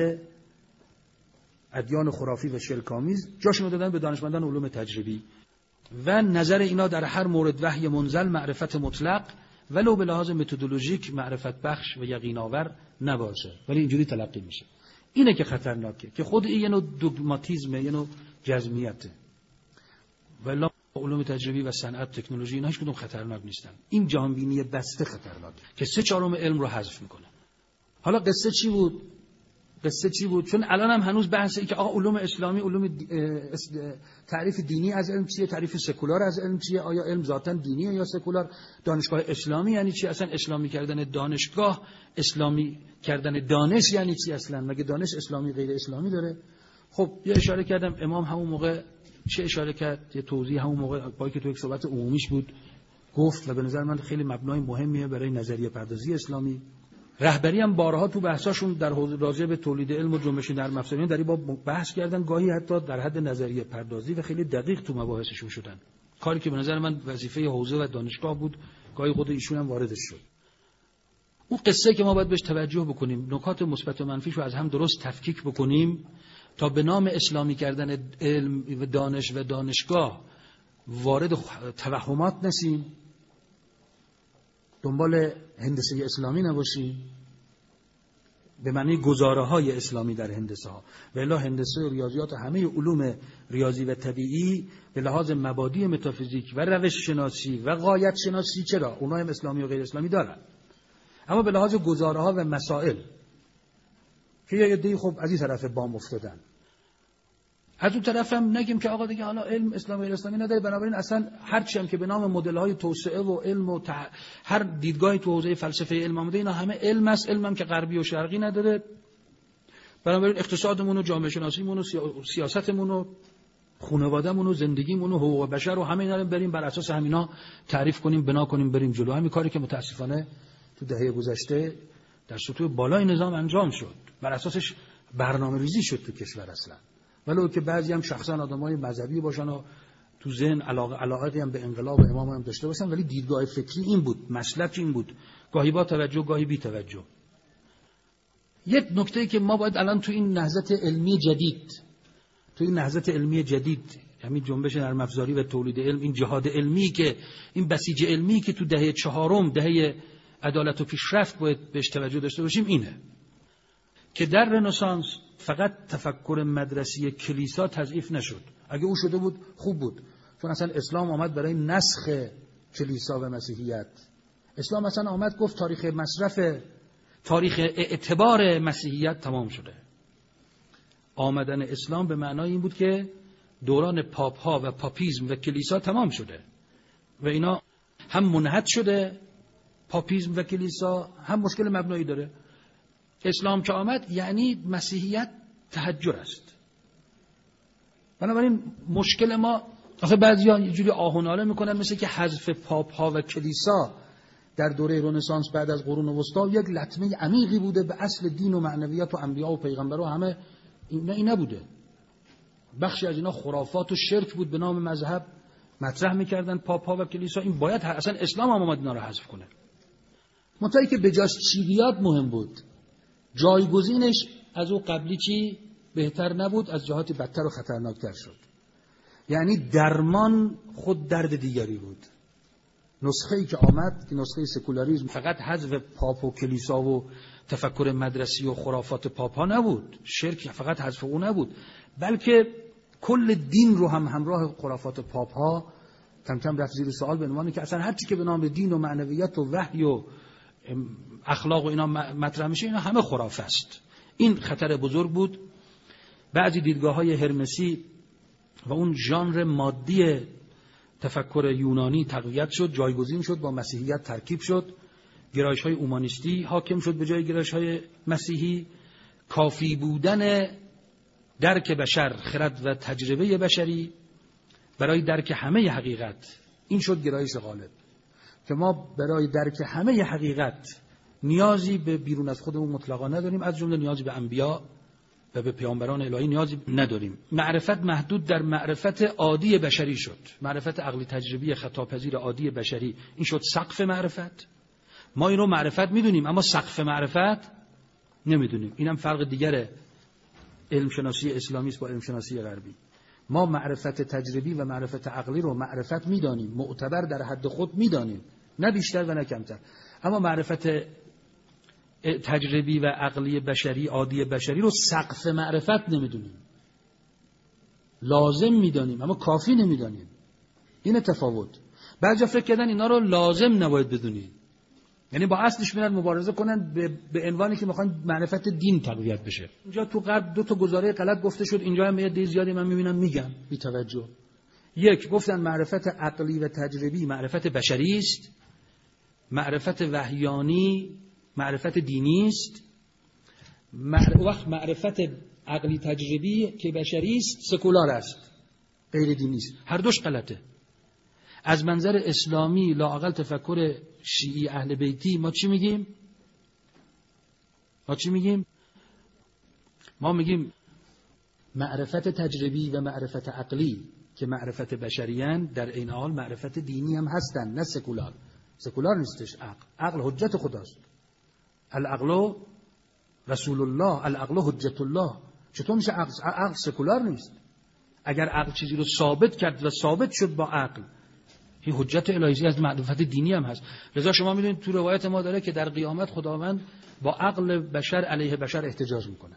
ادیان خرافی و شرک‌آمیز جاشون رو دادن به دانشمندان علوم تجربی و نظر اینا در هر مورد وحی منزل معرفت مطلق ولو به لحاظ متدولوژیک معرفت بخش و یقین آور نباشه، ولی اینجوری تلقی میشه. اینه که خطرناکه، که خود این یه نوع دوگماتیزمه، یه نوع جزمیته. ولی علوم تجربی و صنعت تکنولوژی اینا هیچ کدوم خطرناک نیستن. این جهانبینی بسته خطرناکه که سه چهارم علم رو حذف میکنه. حالا قصه چی بود؟ قصه چی بود؟ چون الان هم هنوز بحثه ای که آقا علوم اسلامی، علوم تعریف دینی از علم چیه، تعریف سکولار از علم چیه، آیا علم ذاتاً دینیه یا سکولار، دانشگاه اسلامی یعنی چی، اصلا اسلامی کردن دانشگاه، اسلامی کردن دانش یعنی چی اصلا، مگه دانش اسلامی غیر اسلامی داره؟ خب یه اشاره کردم امام همون موقع چه اشاره کرد، یه توضیح همون موقع با که تو یک صحبت عمومیش بود گفت و به نظر من خیلی مبنای مهمیه برای نظریه پردازی اسلامی. رهبری هم بارها تو بحثاشون در حوزه راجع به تولید علم و جنبش نرم افزاری در این باب بحث کردن، گاهی حتی در حد نظریه پردازی و خیلی دقیق تو مباحثشون شدن، کاری که به نظر من وظیفه حوزه و دانشگاه بود، گاهی خود ایشون هم واردش شد. اون قصه که ما باید بهش توجه بکنیم، نکات مثبت و منفیش رو از هم درست تفکیک بکنیم تا به نام اسلامی کردن علم و دانش و دانشگاه وارد توهمات نشیم، دنبال هندسه اسلامی نباشیم، به معنی گزاره‌های اسلامی در هندسه ها. و الا هندسه و ریاضیات همه علوم ریاضی و طبیعی به لحاظ مبادی متافیزیک و روش شناسی و غایت شناسی چرا اونها هم اسلامی و غیر اسلامی دارن، اما به لحاظ گزاره‌ها و مسائل که یه عده‌ای خب از این طرف بام افتادن، از اون طرف هم نگیم که آقا دیگه حالا علم اسلامی و اسلامی نداره، بنابراین اصلا هر چی هم که به نام مدل‌های توسعه و علم و تح... هر دیدگاهی تو حوزه فلسفه علم آمده اینا همه علم است، علم هم که غربی و شرقی نداره، بنابراین اقتصادمون و جامعه شناسیمون و سیاستمون و خانواده‌مون و زندگیمون و حقوق بشر و همه اینا رو بریم بر اساس همینا تعریف کنیم، بنا کنیم، بریم جلو. همین کاری که متاسفانه تو دهه گذشته در سطوح بالای نظام انجام شد، بر اساسش برنامه‌ریزی شد تو کشور اصلا. ولو که بعضی هم شخصا آدمای مذهبی باشن و تو ذهن علاقه علاقتی هم به انقلاب و امام هم داشته باشن، ولی دیدگاه فکری این بود، مسلک این بود، گاهی با توجه گاهی بی توجه. یک نکته که ما باید الان تو این نهضت علمی جدید تو این نهضت علمی جدید همین جنبش نرم افزاری و تولید علم، این جهاد علمی که این بسیج علمی که تو دهه چهارم دهه عدالت و پیشرفت باید بهش توجه داشته باشیم اینه که در رنسانس فقط تفکر مدرسی کلیسا تضعیف نشد. اگه او شده بود خوب بود، چون اصلا اسلام آمد برای نسخ کلیسا و مسیحیت. اسلام اصلا آمد گفت تاریخ مصرف، تاریخ اعتبار مسیحیت تمام شده. آمدن اسلام به معنای این بود که دوران پاپ ها و پاپیزم و کلیسا تمام شده و اینا هم منحط شده، پاپیزم و کلیسا هم مشکل مبنایی داره. اسلام که آمد یعنی مسیحیت تحجر است. بنابراین مشکل ما، آخه بعضیا یه جوری آه و ناله میکنن مثل که حذف پاپ ها و کلیسا در دوره رنسانس بعد از قرون وسطا یک لطمه عمیقی بوده به اصل دین و معنویات و انبیا و پیغمبرها، همه این این نبوده. بخشی از اینا خرافات و شرک بود به نام مذهب مطرح میکردن پاپ ها و کلیسا. این باید اصلا اسلام هم اومد اینا رو حذف کنه. منتهی که به جاش چی بیاد مهم بود، جایگزینش از او قبلی چی بهتر نبود، از جهات بدتر و خطرناکتر شد. یعنی درمان خود درد دیگری بود. نسخه‌ای که آمد که نسخه سکولاریسم فقط حذف پاپ و کلیسا و تفکر مدرسی و خرافات پاپ ها نبود، شرک فقط حذف او نبود، بلکه کل دین رو هم همراه خرافات پاپ ها کم کم رفت زیر سوال، به عنوانی که اصلا هر چی که به نام دین و معنویت و وحی و اخلاق و اینا مطرح میشه اینا همه خرافه است. این خطر بزرگ بود. بعضی دیدگاه‌های هرمسی و اون ژانر مادی تفکر یونانی تقویت شد، جایگزین شد، با مسیحیت ترکیب شد، گرایش‌های اومانیستی حاکم شد به جای گرایش‌های مسیحی. کافی بودن درک بشر، خرد و تجربه بشری برای درک همه حقیقت، این شد گرایش غالب که ما برای درک همه حقیقت نیازی به بیرون از خودمون مطلقا نداریم، از جمله نیازی به انبیا و به پیامبران الهی نیازی نداریم. معرفت محدود در معرفت عادی بشری شد، معرفت عقلی تجربی خطاپذیر عادی بشری، این شد سقف معرفت. ما این رو معرفت میدونیم، اما سقف معرفت نمیدونیم. اینم فرق دیگره علم شناسی اسلامی است با علم شناسی غربی. ما معرفت تجربی و معرفت عقلی رو معرفت میدانیم، معتبر در حد خود میدانیم، نه بیشتر و نه کمتر. اما معرفت تجربی و عقلی بشری، عادی بشری رو سقف معرفت نمیدونیم. لازم میدانیم اما کافی نمیدانیم. این تفاوت. بعضیا فکر کردن اینا رو لازم نباید بدونید. یعنی با اصلش میرن مبارزه کنن به, به عنوانی که میخوان معرفت دین تقویت بشه. اینجا تو غرب دو تا گزاره غلط گفته شد، اینجا هم یه زیادی من میبینم میگم بی توجه. یک، گفتن معرفت عقلی و تجربی معرفت بشری است، معرفت وحیانی معرفت دینی است. وقت معرفت عقلی تجربی که بشری است سکولار است، غیر دینی است. هر دوش غلطه. از منظر اسلامی لااقل تفکر شیعی اهل بیتی ما چی میگیم؟ ما چی میگیم؟ ما میگیم معرفت تجربی و معرفت عقلی که معرفت بشریان در این حال معرفت دینی هم هستن، نه سکولار. سکولار نیستش عقل. عقل حجت خداست. العقل رسول الله، العقل حجت الله. چطور میشه عقل؟ عقل سکولار نیست. اگر عقل چیزی رو ثابت کرد و ثابت شد با عقل، این حجت الهی از معرفت دینی هم هست. لذا شما میدونید تو روایت ما داره که در قیامت خداوند با عقل بشر علیه بشر احتجاج میکنه.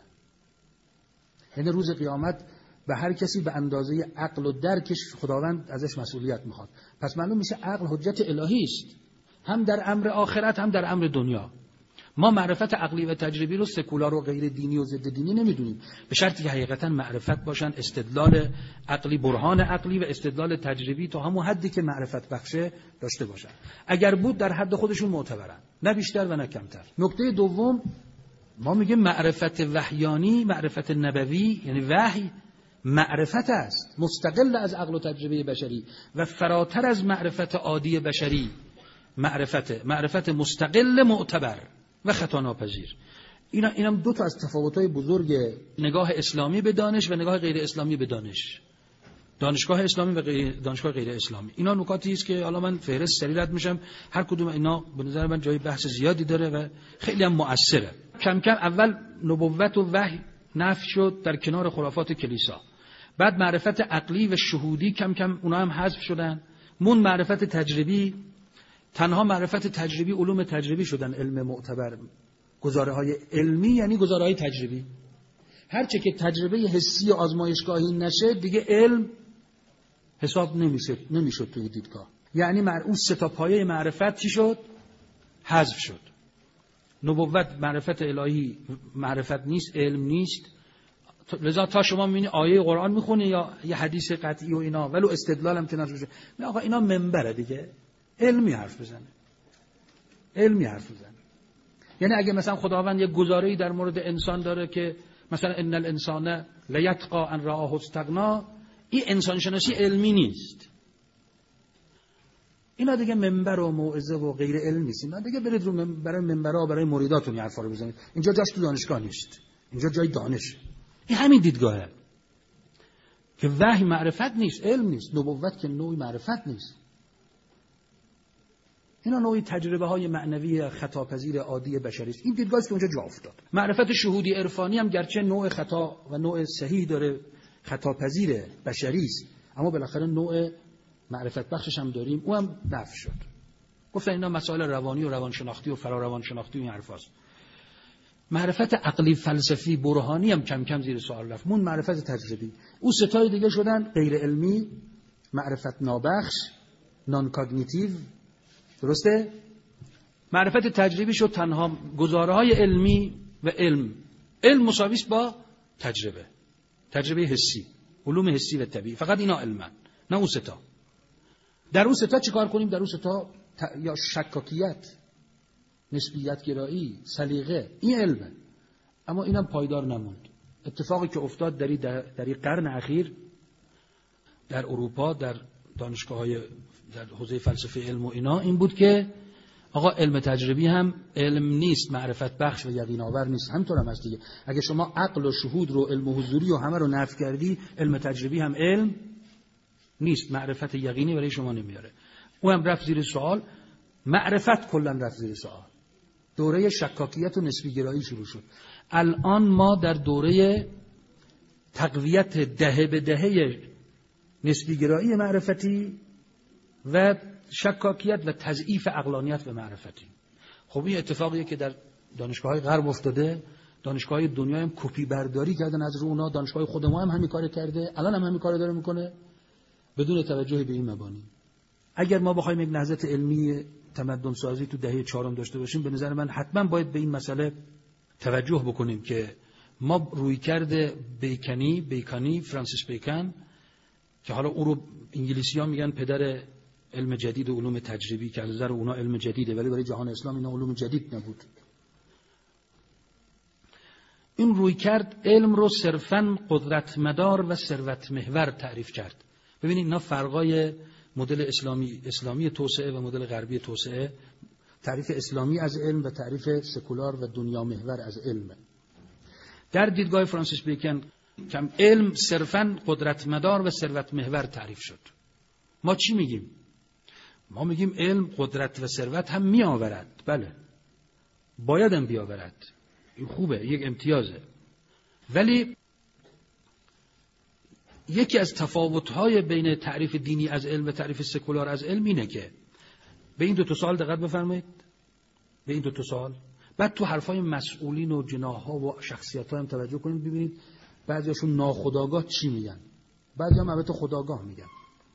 یعنی روز قیامت به هر کسی به اندازه عقل و درکش خداوند ازش مسئولیت میخواد. پس معلوم میشه عقل حجت الهی است، هم در امر آخرت هم در امر دنیا. ما معرفت عقلی و تجربی رو سکولار و غیر دینی و ضد دینی نمیدونیم، به شرطی که حقیقتا معرفت باشن، استدلال عقلی، برهان عقلی و استدلال تجربی تا همون حدی که معرفت بخشه داشته باشن. اگر بود در حد خودشون معتبرن، نه بیشتر و نه کمتر. نکته دوم، ما میگیم معرفت وحیانی، معرفت نبوی، یعنی وحی معرفت است مستقل از عقل و تجربه بشری و فراتر از معرفت عادی بشری. معرفت معرفت مستقل معتبر و خطا ناپذیر. اینا اینم دو تا از تفاوت‌های بزرگ نگاه اسلامی به دانش و نگاه غیر اسلامی به دانش. دانشگاه اسلامی و غیر دانشگاه غیر اسلامی. اینا نکاتی است که حالا من فهرست سری رد میشم. هر کدوم اینا به نظر من جای بحث زیادی داره و خیلی هم مؤثره. کم کم اول نبوت و وحی نفی شد در کنار خرافات کلیسا. بعد معرفت عقلی و شهودی کم کم اونا هم حذف شدن. مون معرفت تجربی. تنها معرفت تجربی علوم تجربی شدن علم معتبر. گزاره های علمی یعنی گزاره های تجربی. هرچه که تجربه حسی و آزمایشگاهی نشه دیگه علم حساب نمیشه، نمیشد توی دیدگاه. یعنی اون سه تا پایه معرفت چی شد؟ حذف شد. نبوت معرفت الهی معرفت نیست، علم نیست. لذا تا شما میبینی آیه قرآن میخونی یا یه حدیث قطعی و اینا ولو استدلال هم کنار بشه، نه آقا اینا منبره دیگه، علمی حرف بزنه، علمی حرف بزنه. یعنی اگه مثلا خداوند یک گزاره‌ای در مورد انسان داره که مثلا ان الانسان لیتقى ان رآه استغنا، این انسان شناسی علمی نیست. اینا دیگه منبر و موعظه و غیر علم نیست. اینا دیگه برید رو منبر منبرها برای مریداتون این حرفا رو بزنید. اینجا جاش تو دانشگاه نیست. اینجا جای دانشه. این همین دیدگاهه که وحی معرفت نیست، علم نیست. نبوت که نوعی معرفت نیست. اینا نوعی تجربه های معنوی خطاپذیر عادی بشری است. این دیدگاهی که اونجا جا افتاد. معرفت شهودی عرفانی هم گرچه نوع خطا و نوع صحیح داره، خطاپذیر بشری است، اما بالاخره نوع معرفت بخشش هم داریم، اون هم نفی شد. گفتن اینا مسائل روانی و روانشناختی و فراروانشناختی و این حرفاست. معرفت عقلی فلسفی برهانی هم کم کم زیر سوال رفت. مون معرفت تجربی. او ستای دیگه شدن غیر علمی، معرفت نابخش، نان کاگنیتیو. درسته؟ معرفت تجربی شد تنها گزاره‌های علمی و علم. علم مساوی است با تجربه. تجربه حسی، علوم حسی و طبیعی. فقط اینا علمن، نه اون ستا. در اون ستا چیکار کنیم؟ در اون ستا ت... یا شکاکیت، نسبیت گرایی، سلیقه، این علمه. اما اینم پایدار نموند. اتفاقی که افتاد در در این قرن اخیر در اروپا در دانشگاه‌های در حوزه فلسفه علم و اینا این بود که آقا علم تجربی هم علم نیست، معرفت بخش و یقین آور نیست. همینطور هم هست دیگه. اگه شما عقل و شهود رو، علم و حضوری و همه رو نفی کردی، علم تجربی هم علم نیست، معرفت یقینی برای شما نمیاره. اون هم رفت زیر سوال. معرفت کلا رفت زیر سوال. دوره شکاکیت و نسبی گرایی شروع شد. الان ما در دوره تقویت دهه به دهه نسبیگرایی معرفتی و شکاکیت و تضعیف عقلانیت و معرفتی. خب این اتفاقیه که در دانشگاه‌های غرب افتاده. دانشگاه‌های دنیا هم کپی برداری کردن از رو اونا. دانشگاه خود ما هم همین کارو کرده، الان هم همین کارو داره میکنه بدون توجه به این مبانی. اگر ما بخوایم یک نهضت علمی تمدن سازی تو دهه چهارم داشته باشیم، به نظر من حتما باید به این مسئله توجه بکنیم که ما روی کرده بیکنی بیکانی فرانسیس بیکن که حالا او رو انگلیسی‌ها میگن پدر علم جدید و علوم تجربی، که از نظر اونا علم جدیده ولی برای جهان اسلام اینا علوم جدید نبود. این روی کرد علم رو صرفاً قدرت مدار و ثروت محور تعریف کرد. ببینید اینا فرقای مدل اسلامی اسلامی توسعه و مدل غربی توسعه. تعریف اسلامی از علم و تعریف سکولار و دنیا محور از علم. در دیدگاه فرانسیس بیکن کم علم صرفاً قدرت مدار و ثروت محور تعریف شد. ما چی میگیم؟ ما میگیم علم قدرت و ثروت هم می آورد. بله، باید هم بیاورد، این خوبه، یک امتیازه. ولی یکی از تفاوت‌های بین تعریف دینی از علم و تعریف سکولار از علم اینه که به این دو تا سوال دقت بفرمایید، به این دو تا سوال. بعد تو حرفای مسئولین و جناح‌ها و شخصیت‌ها هم توجه کنید، ببینید بعضیاشون ناخودآگاه چی میگن، بعضی هم البته خودآگاه میگن.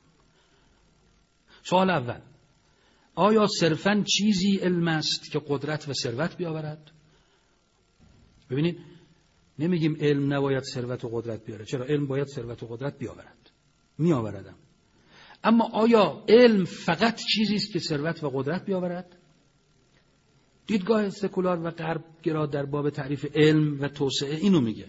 سوال اول، آیا صرفاً چیزی علم است که قدرت و ثروت بیاورد؟ ببینید نمیگیم علم نباید ثروت و قدرت بیاره. چرا؟ علم باید ثروت و قدرت بیاورد، میآوردم. اما آیا علم فقط چیزی است که ثروت و قدرت بیاورد؟ دیدگاه سکولار و غرب گرا در باب تعریف علم و توسعه اینو میگه.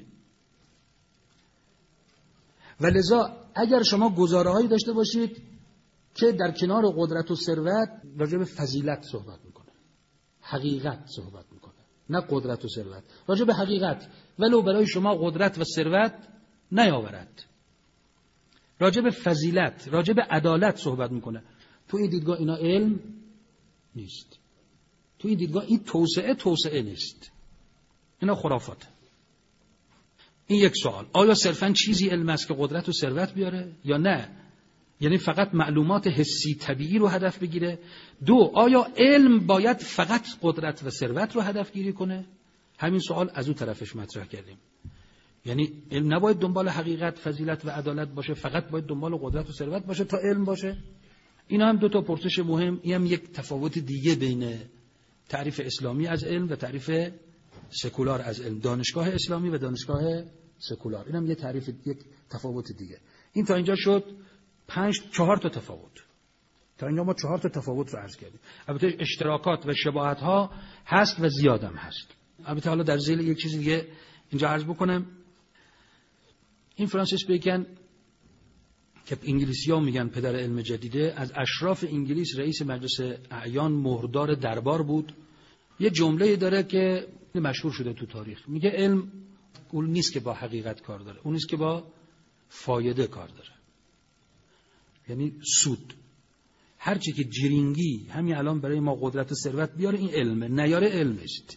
ولذا اگر شما گزاره‌هایی داشته باشید که در کنار قدرت و ثروت راجع به فضیلت صحبت میکنه، حقیقت صحبت میکنه، نه قدرت و ثروت، راجع به حقیقت، ولو برای شما قدرت و ثروت نیاورد، راجع به فضیلت، راجع به عدالت صحبت میکنه. تو این دیدگاه اینا علم نیست. تو این دیدگاه این توسعه توسعه نیست، اینا خرافات. این یک سوال، آیا صرفاً چیزی علم است که قدرت و ثروت بیاره یا نه؟ یعنی فقط معلومات حسی طبیعی رو هدف بگیره؟ دو، آیا علم باید فقط قدرت و ثروت رو هدف گیری کنه؟ همین سوال از اون طرفش مطرح کردیم. یعنی علم نباید دنبال حقیقت، فضیلت و عدالت باشه، فقط باید دنبال قدرت و ثروت باشه تا علم باشه؟ اینا هم دو تا پرسش مهم. این هم یک تفاوت دیگه بین تعریف اسلامی از علم و تعریف سکولار از علم، دانشگاه اسلامی و دانشگاه سکولار. اینم یه تعریف، یک تفاوت دیگه. این تا اینجا شد پنج چهار تا تفاوت. تا اینجا ما چهار تا تفاوت رو عرض کردیم. البته اشتراکات و شباهت ها هست و زیادم هست. البته حالا در ذیل یک چیز دیگه اینجا عرض بکنم. این فرانسیس بیکن که انگلیسی‌ها میگن پدر علم جدیده، از اشراف انگلیس رئیس مجلس اعیان مهردار دربار بود. یه جمله داره که مشهور شده تو تاریخ، میگه علم اون نیست که با حقیقت کار داره، اون نیست که با فایده کار داره، یعنی سود. هرچی که جرینگی همین الان برای ما قدرت و ثروت بیاره این علمه، نیاره علم است.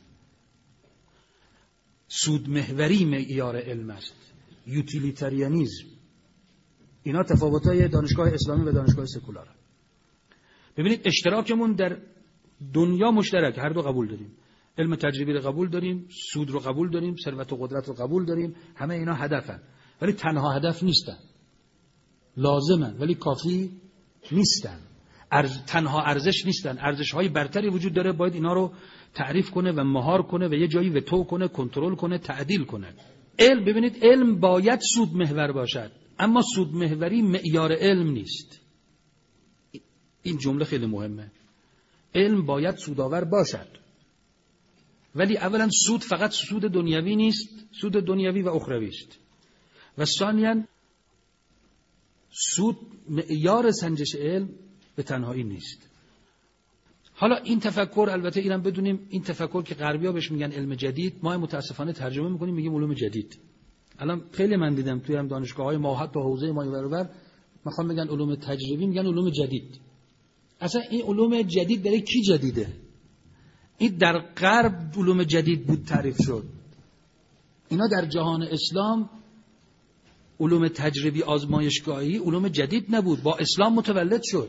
سود محوری معیار علم است، یوتیلیتاریانیسم. اینا تفاوت‌های دانشگاه اسلامی و دانشگاه سکولار. ببینید اشتراکمون در دنیا مشترک، هر دو قبول داریم. علم تجربی رو قبول داریم، سود رو قبول داریم، ثروت و قدرت رو قبول داریم. همه اینا هدفن، ولی تنها هدف نیستن. لازمن ولی کافی نیستن. ارز... تنها ارزش نیستن. ارزش‌های برتری وجود داره، باید اینا رو تعریف کنه و مهار کنه و یه جایی وتو کنه، کنترل کنه، تعدیل کنه. علم، ببینید علم باید سود محور باشد، اما سود محوری معیار علم نیست. این جمله خیلی مهمه. علم باید سودآور باشد، ولی اولا سود فقط سود دنیوی نیست، سود دنیوی و اخروی است. و ثانیاً سود معیار سنجش علم به تنهایی نیست. حالا این تفکر، البته اینم بدونیم، این تفکر که غربی‌ها بهش میگن علم جدید، ما متاسفانه ترجمه میکنیم میگیم علوم جدید. الان خیلی من دیدم توی هم دانشگاه‌های ما، حتی حوزه ما اینور میخوام بگن علوم تجربی، میگن علوم جدید. اصلا این علوم جدید برای کی جدیده؟ این در غرب علوم جدید بود تعریف شد. اینا در جهان اسلام علوم تجربی آزمایشگاهی علوم جدید نبود، با اسلام متولد شد.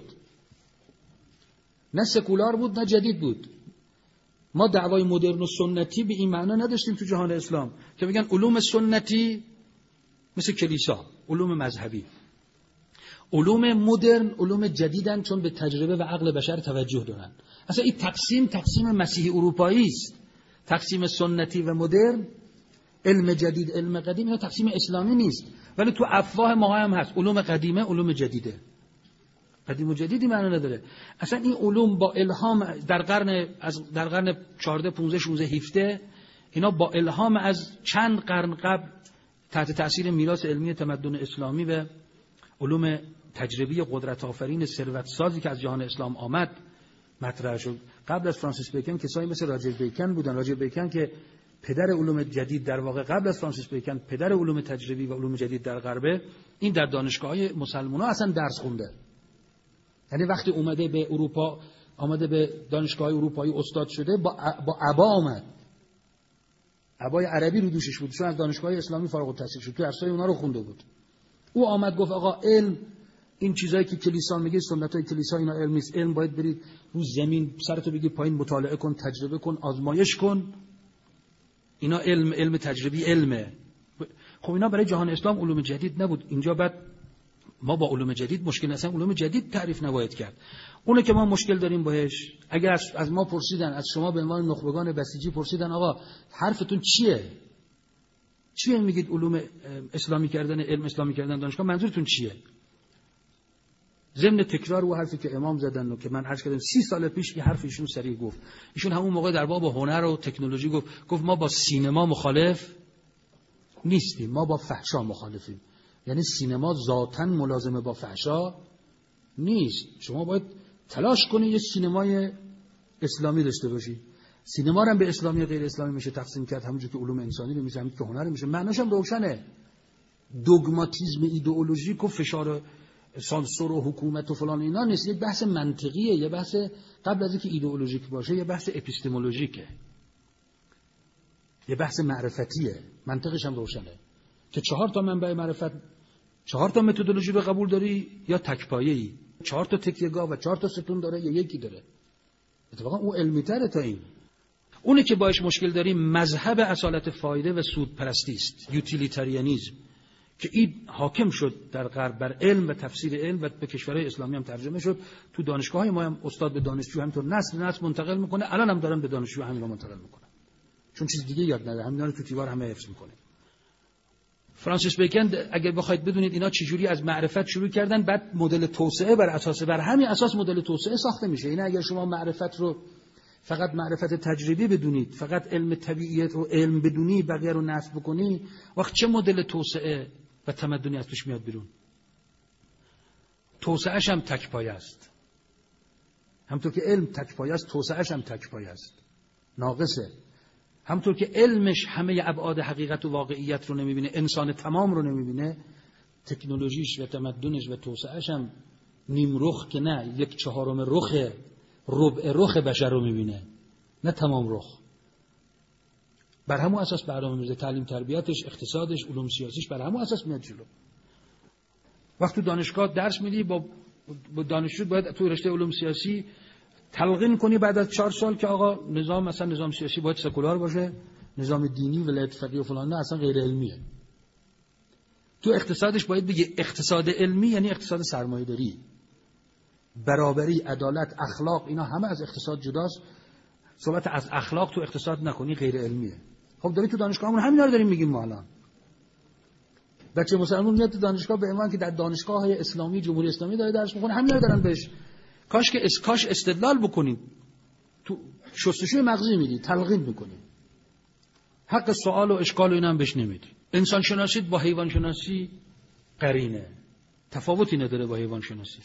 نه سکولار بود نه جدید بود. ما دعوای مدرن و سنتی به این معنا نداشتیم تو جهان اسلام که بگن علوم سنتی مثل کلیسا، علوم مذهبی. علوم مدرن علوم جدیدن چون به تجربه و عقل بشر توجه دارن. اصلا این تقسیم تقسیم مسیحی اروپایی است. تقسیم سنتی و مدرن، علم جدید علم قدیم، اینا تقسیم اسلامی نیست، ولی تو افواه ما هم هست. علوم قدیمه علوم جدیده. قدیم و جدیدی معنی نداره. اصلا این علوم با الهام در قرن از در قرن چهارده پانزده شانزده هفده اینا با الهام از چند قرن قبل تحت تاثیر میراث علمی تمدن اسلامی و علوم تجربی قدرت آفرین ثروت سازی که از جهان اسلام آمد مطرح شد. قبل از فرانسیس بیکن کسایی مثل راجر بیکن بودن. راجر بیکن که پدر علوم جدید در واقع قبل از فرانسیس بیکن پدر علوم تجربی و علوم جدید در غربه، این در دانشگاه‌های مسلمان‌ها اصلا درس خونده. یعنی وقتی اومده به اروپا، آمده به دانشگاه‌های اروپایی استاد شده، با با عبا آمد. عبای عربی رو دوشش بود، چون از دانشگاه اسلامی فارغ التحصیل شد، تو درسای اونا رو خونده بود. او آمد گفت آقا علم این چیزایی که کلیسا میگه، سنتای کلیسا اینا علم نیست. علم باید برید رو زمین، سرتو بگیر پایین، مطالعه کن، تجربه کن، آزمایش کن. اینا علم علم تجربی علمه. خب اینا برای جهان اسلام علوم جدید نبود. اینجا بعد ما با علوم جدید مشکل اصلا علوم جدید تعریف نباید کرد. اونه که ما مشکل داریم باهاش. اگر از, از ما پرسیدن، از شما به عنوان نخبگان بسیجی پرسیدن آقا حرفتون چیه؟ چیه میگید علوم اسلامی کردن، علم اسلامی کردن دانشگاه، منظورتون چیه؟ ضمن تکرار و حرفی که امام زدن و که من عرض کردم سی سال پیش این حرف ایشون سریع گفت. ایشون همون موقع در باب هنر و تکنولوژی گفت گفت ما با سینما مخالف نیستیم، ما با فحشا مخالفیم. یعنی سینما ذاتاً ملازمه با فحشا نیست. شما باید تلاش کنید یه سینمای اسلامی داشته باشی. سینما رو هم به اسلامی غیر اسلامی میشه تقسیم کرد، همونجور که علوم انسانی رو میشه، همونجور که هنر میشه. معناش هم روشنه. دوگماتیسم ایدئولوژیک و فشار سانسور و حکومت و فلان اینا نیست. یه بحث منطقیه، یه بحث قبل از اینکه ایدئولوژیک باشه یه بحث اپیستمولوژیکه، یه بحث معرفتیه. منطقش هم روشنه که چهار تا منبع معرفت، چهار تا متدولوژی رو قبول داری یا تکپایه‌ای، چهار تا تکیه‌گاه و چهار تا ستون داره یا یکی داره. اتفاقا اون علمی‌تره تا این. اونی که باش مشکل داریم مذهب اصالت فایده و سود پرستی است، یوتیلیتاریانیسم، که این حاکم شد در غرب بر علم و تفسیر علم و به کشورهای اسلامی هم ترجمه شد. تو دانشگاه‌های ما هم استاد به دانشجو همینطور نسل نسل منتقل میکنه. الان هم دارن به دانشجو همین رو منتقل میکنن، چون چیز دیگه یاد نداره، همینا رو تو دیوار همه حفظ میکنه. فرانسیس بیکن اگر بخواید بدونید اینا چجوری از معرفت شروع کردن، بعد مدل توسعه بر اساس بر همین اساس مدل توسعه ساخته میشه. اینا اگر شما معرفت رو فقط معرفت تجربی بدونید، فقط علم طبیعیت و علم بدونی، بقیه رو نفی بکنی، وقت چه مدل توسعه و تمدنی از توش میاد بیرون؟ توسعه‌اش هم تک‌پایه است. همونطور که علم تک‌پایه است، توسعه‌اش هم تک‌پایه است، ناقصه. همونطور که علمش همه ابعاد حقیقت و واقعیت رو نمیبینه، انسان تمام رو نمیبینه، تکنولوژیش و تمدنش و توسعه‌اش هم نیم رخ که نه، یک چهارم رخ، ربع رخ بشر رو میبینه، نه تمام رخ. بر همون اساس برنامه‌ریزی تعلیم تربیتش، اقتصادش، علوم سیاسیش بر همون اساس میاد جلو. وقتی دانشگاه درس میدی با دانشجو باید تو رشته علوم سیاسی تلقین کنی بعد از چهار سال که آقا نظام مثلا نظام سیاسی باید سکولار باشه، نظام دینی ولایت فقیه و فلان نه، اصلا غیر علمیه. تو اقتصادش باید بگی اقتصاد علمی یعنی اقتصاد سرمایه‌داری، برابری، عدالت، اخلاق، اینا همه از اقتصاد جداست. صحبت از اخلاق تو اقتصاد نکنی، غیر علمیه. خب داری تو دانشگاهمون همینا رو داریم میگیم ما الان. بچه مسلمان میاد تو دانشگاه به عنوان که در دانشگاه‌های اسلامی جمهوری اسلامی داره درس می‌خونه، همینا رو دارن بهش. کاش که اسکاش استدلال بکنید، تو شستشوی مغزی میدی، تلقین میکنی، حق سوال و اشکال و اینا هم بهش نمیدی. انسان شناسی با حیوان شناسی قرینه، تفاوتی نداره با حیوان شناسی.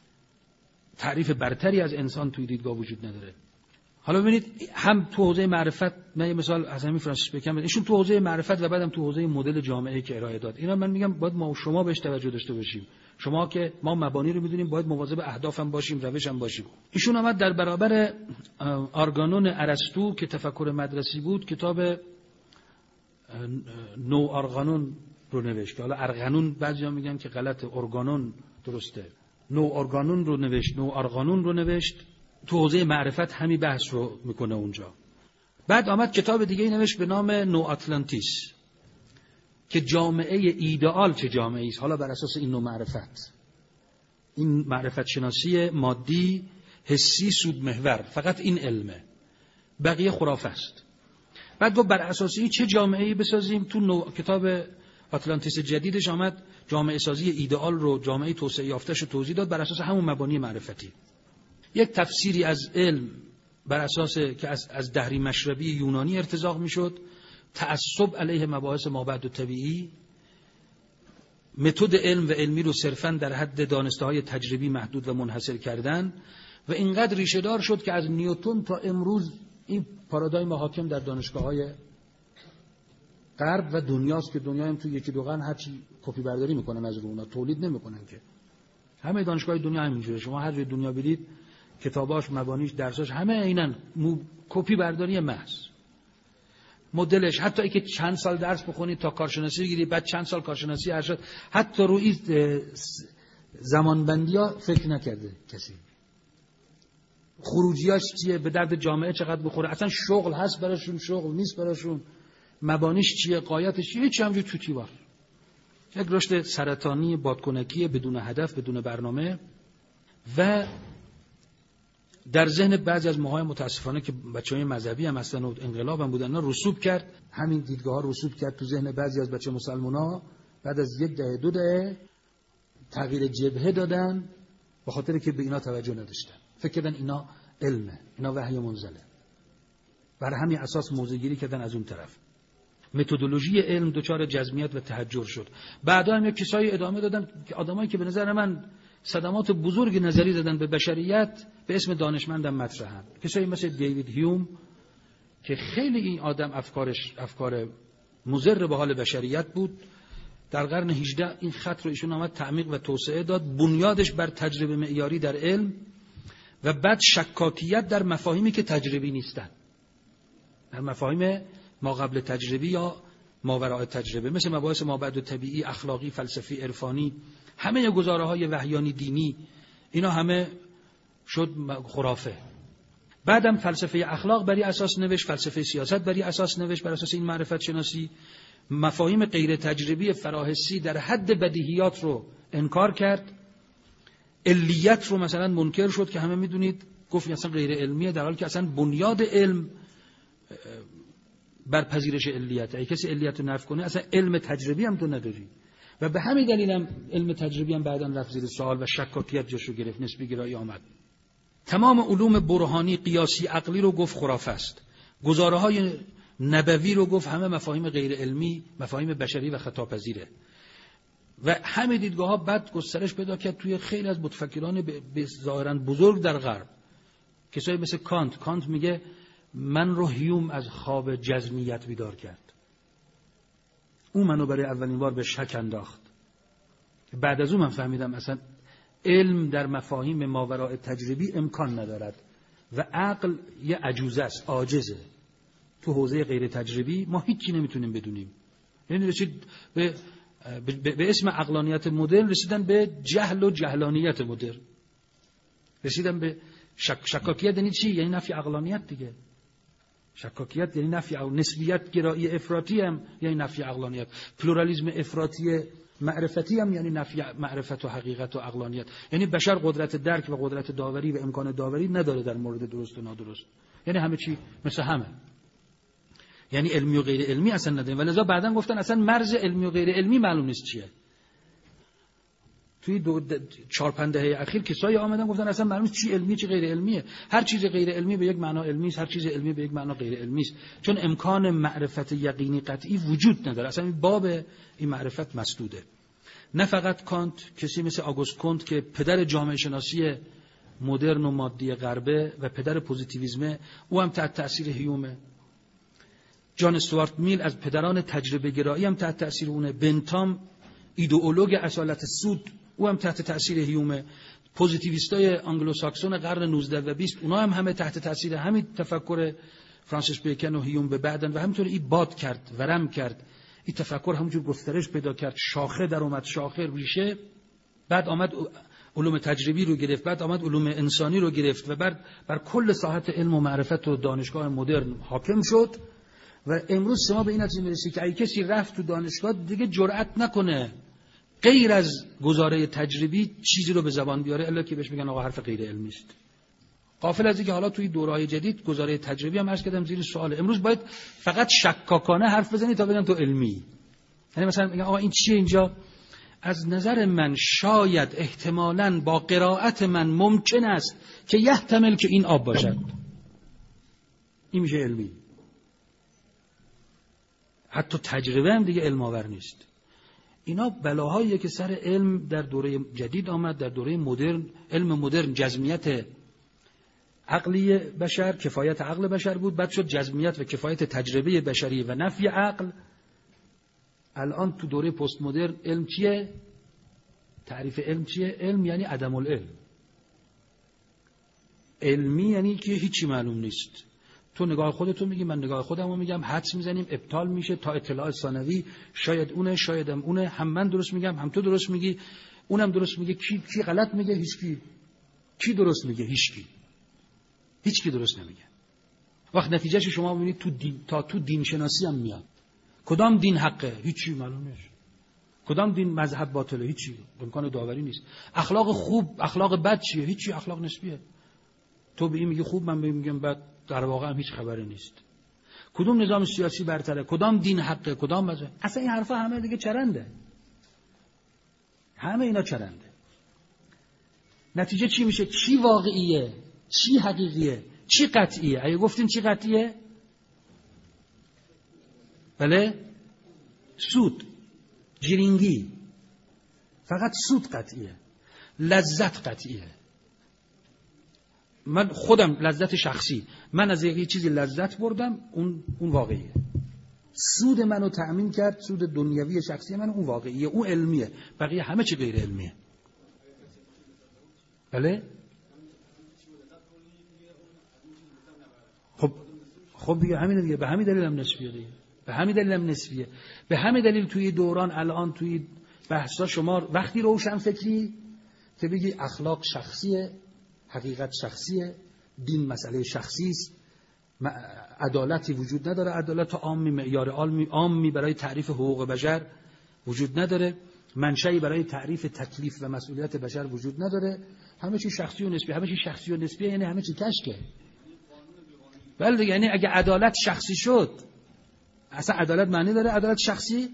تعریف برتری از انسان توی دیدگاه وجود نداره. حالا ببینید هم تو حوزه معرفت، من یه مثال از همین فرانسیس بیکن، ایشون تو حوزه معرفت و بعدم تو حوزه مدل جامعه که ارائه داد، اینا من میگم باید ما و شما بهش توجه داشته باشیم. شما که ما مبانی رو میدونیم باید مواظب اهدافم باشیم، روشم باشیم. ایشون آمد در برابر آرگانون ارسطو که تفکر مدرسی بود، کتاب نو ارگانون رو نوشت که حالا ارگانون بعضیا میگن که غلطه، ارگانون درسته. نو ارگانون رو نوشت، نو ارگانون رو نوشت. تو حوزه معرفت همین بحث رو میکنه اونجا. بعد آمد کتاب دیگه نوشت به نام نو آتلانتیس که جامعه ایدئال چه جامعه است، حالا بر اساس این نوع معرفت، این معرفت شناسی مادی حسی سود محور، فقط این علمه، بقیه خرافه است. بعد گفت بر اساس این چه جامعه‌ای بسازیم. تو نو... کتاب آتلانتیس جدیدش آمد جامعه سازی ایدئال رو، جامعه توسعه یافته‌اش رو توضیح داد بر اساس همون مبانی معرفتی. یک تفسیری از علم بر اساس که از از دهری مشربی یونانی ارتزاق میشد، تعصب علیه مباحث مابعد طبیعی، متد علم و علمی رو صرفاً در حد دانسته‌های تجربی محدود و منحصر کردن و اینقدر ریشه دار شد که از نیوتن تا امروز این پارادایم حاکم در دانشگاه‌های غرب و دنیاست که دنیا هم تو یکی دو قرن هرچی کپی برداری میکنن از رو اونا، تولید نمیکنن که. همه دانشگاه دنیا همینجوره، شما هر جای دنیا برید کتاباش، مبانیش، درساش همه عیناً کپی برداری محض. مدلش حتی ای که چند سال درس بخونید تا کارشناسی بگیرید، بعد چند سال کارشناسی ارشد، حتی روی زمانبندی‌ها فکر نکرده کسی. خروجیاش چیه، به درد جامعه چقدر بخوره، اصلا شغل هست براشون، شغل نیست براشون، مبانیش چیه، غایتش چیه، هیچ همجور توتی وار. یک رشد سرطانی بادکنکی بدون هدف، بدون برنامه و در ذهن بعضی از ماهای متاسفانه که بچه‌های مذهبی هم هستن و انقلاب هم بودن، رسوب کرد، همین دیدگاه‌ها رسوب کرد تو ذهن بعضی از بچه مسلمان‌ها. بعد از یک دهه دو دهه تغییر جبهه دادن به خاطر که به اینا توجه نداشتن، فکر کردن اینا علمه، اینا وحی منزله، بر همین اساس موضع‌گیری کردن از اون طرف. متدولوژی علم دچار جزمیت و تحجر شد. بعدا هم یک کسایی ادامه دادن که آدمایی که به نظر من صدمات بزرگ نظری دادن به بشریت به اسم دانشمندم مطرحن، کسایی مثل دیوید هیوم که خیلی این آدم افکارش افکار مضر به حال بشریت بود. در قرن هجدهم این خط رو ایشون آمد تعمیق و توسعه داد، بنیادش بر تجربه معیاری در علم و بعد شکاکیت در مفاهیمی که تجربی نیستن، در مفاهیم ما قبل تجربی یا ماوراء تجربه، مثل مباحث مابعد طبیعی، اخلاقی، فلسفی، عرفانی، همه گزاره‌های وحیانی دینی، اینا همه شد خرافه. بعدم فلسفه اخلاق بری اساس نوشت، فلسفه سیاست بری اساس نوشت، بر اساس این معرفت شناسی مفاهیم غیر تجربی فراحسی در حد بدیهیات رو انکار کرد. علیت رو مثلا منکر شد که همه میدونید، گفت اصلا غیر علمیه، در حالی که اصلا بنیاد علم بر پذیرش علیت. اگه کسی علیت رو نفی کنه اصلا علم تجربی هم تو نداری. و به همین دلیل هم علم تجربی هم بعداً رفت زیر سوال و شکاکیت جاشو گرفت، نسبی گرایی آمد. تمام علوم برهانی قیاسی عقلی رو گفت خرافه است. گزاره‌های نبوی رو گفت همه مفاهیم غیر علمی، مفاهیم بشری و خطاپذیره. و همه دیدگاه‌ها بعد گسترش پیدا کرد توی خیلی از متفکران به ظاهراً بزرگ در غرب. کسایی مثل کانت، کانت میگه من رو هیوم از خواب جزمیت بیدار کرد. اون منو برای اولین بار به شک انداخت. بعد از اون من فهمیدم اصلا علم در مفاهیم ماوراء تجربی امکان ندارد و عقل یه عجوزه است، عاجزه. تو حوزه غیر تجربی ما هیچی نمیتونیم بدونیم. یعنی رسید به, به, به اسم عقلانیت مدرن رسیدن به جهل و جهلانیت مدرن. رسیدن به شک... شکاکیت یعنی چی؟ یعنی نفی عقلانیت دیگه. شکاکیت یعنی نفی عقل... نسبیت گرایی افراطی هم یعنی نفی عقلانیت. پلورالیسم افراطی معرفتی هم یعنی نفی معرفت و حقیقت و عقلانیت. یعنی بشر قدرت درک و قدرت داوری و امکان داوری نداره در مورد درست و نادرست. یعنی همه چی مثل همه. یعنی علمی و غیر علمی اصلا نداره. ولذا بعداً گفتن اصلا مرز علمی و غیر علمی معلوم نیست چیه. توی دو چهار پنج دهه اخیر کسایی آمدن گفتن اصلا معلوم نیست چی علمی چی غیر علمیه. هر چیز غیر علمی به یک معنا علمی است، هر چیز علمی به یک معنا غیر علمی است. چون امکان معرفت یقینی قطعی وجود نداره. اصلا این باب این معرفت مسدوده. نه فقط کانت، کسی مثل آگوست کونت که پدر جامعه شناسی مدرن و مادی غربه و پدر پوزیتیویسم، او هم تحت تاثیر هیومه. جان استوارت میل از پدران تجربه گرایی هم تحت تاثیر اونه. بنتام ایدئولوگ اصالت سود، او هم تحت تاثیر هیومه. پوزیتیویستای آنگلو ساکسون قرن نوزدهم و بیست اونا هم همه تحت تاثیر همین تفکر فرانسیس بیکن و هیوم به بعدن و همینطور این باد کرد، ورم کرد، این تفکر همونجور گسترش پیدا کرد، شاخه در اومد، شاخه ریشه، بعد آمد علوم تجربی رو گرفت، بعد آمد علوم انسانی رو گرفت و بعد بر کل ساحت علم و معرفت و دانشگاه مدرن حاکم شد. و امروز شما به این نتیجه میرسید که اگه کسی رفت تو دانشگاه دیگه جرأت نکنه غیر از گزاره تجربی چیزی رو به زبان بیاره الا که بهش میگن آقا حرف غیر علمی است. غافل از اینکه حالا توی دوره‌های جدید گزاره تجربی هم عرض کردم زیر سوال. امروز باید فقط شکاکانه حرف بزنی تا بگن تو علمی. یعنی مثلا میگن آقا این چیه اینجا؟ از نظر من شاید احتمالاً با قرائت من ممکن است که یحتمل که این آب باشد. این میشه علمی. حتی تجربه هم دیگه علم آور نیست. اینا بلاهاییه که سر علم در دوره جدید آمد، در دوره مدرن. علم مدرن جزمیت عقلی بشر، کفایت عقل بشر بود، بعد شد جزمیت و کفایت تجربه بشری و نفی عقل. الان تو دوره پست مدرن علم چیه؟ تعریف علم چیه؟ علم یعنی عدم العلم. علمی یعنی که هیچی معلوم نیست. تو نگاه خودتو میگی، من نگاه خودمو میگم، حدس میزنیم، ابطال میشه تا اطلاع ثانوی، شاید اونه، شاید هم اونه، هم من درست میگم، هم تو درست میگی، اونم درست میگه. کی کی غلط میگه؟ هیچکی. کی درست میگه؟ هیچکی. هیچکی درست نمیگه. وقت نتیجهش شما میبینید تو دین، تا تو دین شناسی هم میاد. کدام دین حقه؟ هیچی معلوم نیست. کدام دین مذهب باطله؟ هیچی. امکان داوری نیست. اخلاق خوب، اخلاق بد چیه؟ هیچی. اخلاق نسبیه. تو به این میگی خوب، من به این میگم بد، در واقع هم هیچ خبری نیست. کدوم نظام سیاسی برتره؟ کدام دین حقه؟ کدام مذهب؟ اصلا این حرفا همه دیگه چرنده. همه اینا چرنده. نتیجه چی میشه؟ چی واقعیه؟ چی حقیقیه؟ چی قطعیه؟ اگه گفتین چی قطعیه؟ بله؟ سود، جرینگی. فقط سود قطعیه. لذت قطعیه. من خودم لذت شخصی، من از یه چیزی لذت بردم، اون اون واقعیه. سود منو تأمین کرد، سود دنیوی شخصی من، اون واقعیه، اون علمیه. بقیه همه چی غیر علمیه. بله؟ خب خب دیگه همین دیگه، به همین دلیل هم نسبیه دیگه. به همین دلیل هم نسبیه. به همین دلیل توی دوران الان توی بحثا شما وقتی روشن فکری که بگی اخلاق شخصیه، حقیقت شخصیه، دین مسئله شخصی است، عدالتی وجود نداره، عدالت عامی، معیار عامی برای تعریف حقوق بشر وجود نداره، منشأی برای تعریف تکلیف و مسئولیت بشر وجود نداره، همه چی شخصی و نسبی. همه چی شخصی و نسبی یعنی همه چی کشکه. بله دیگه، یعنی اگه عدالت شخصی شد، اصلا عدالت معنی داره؟ عدالت شخصی؟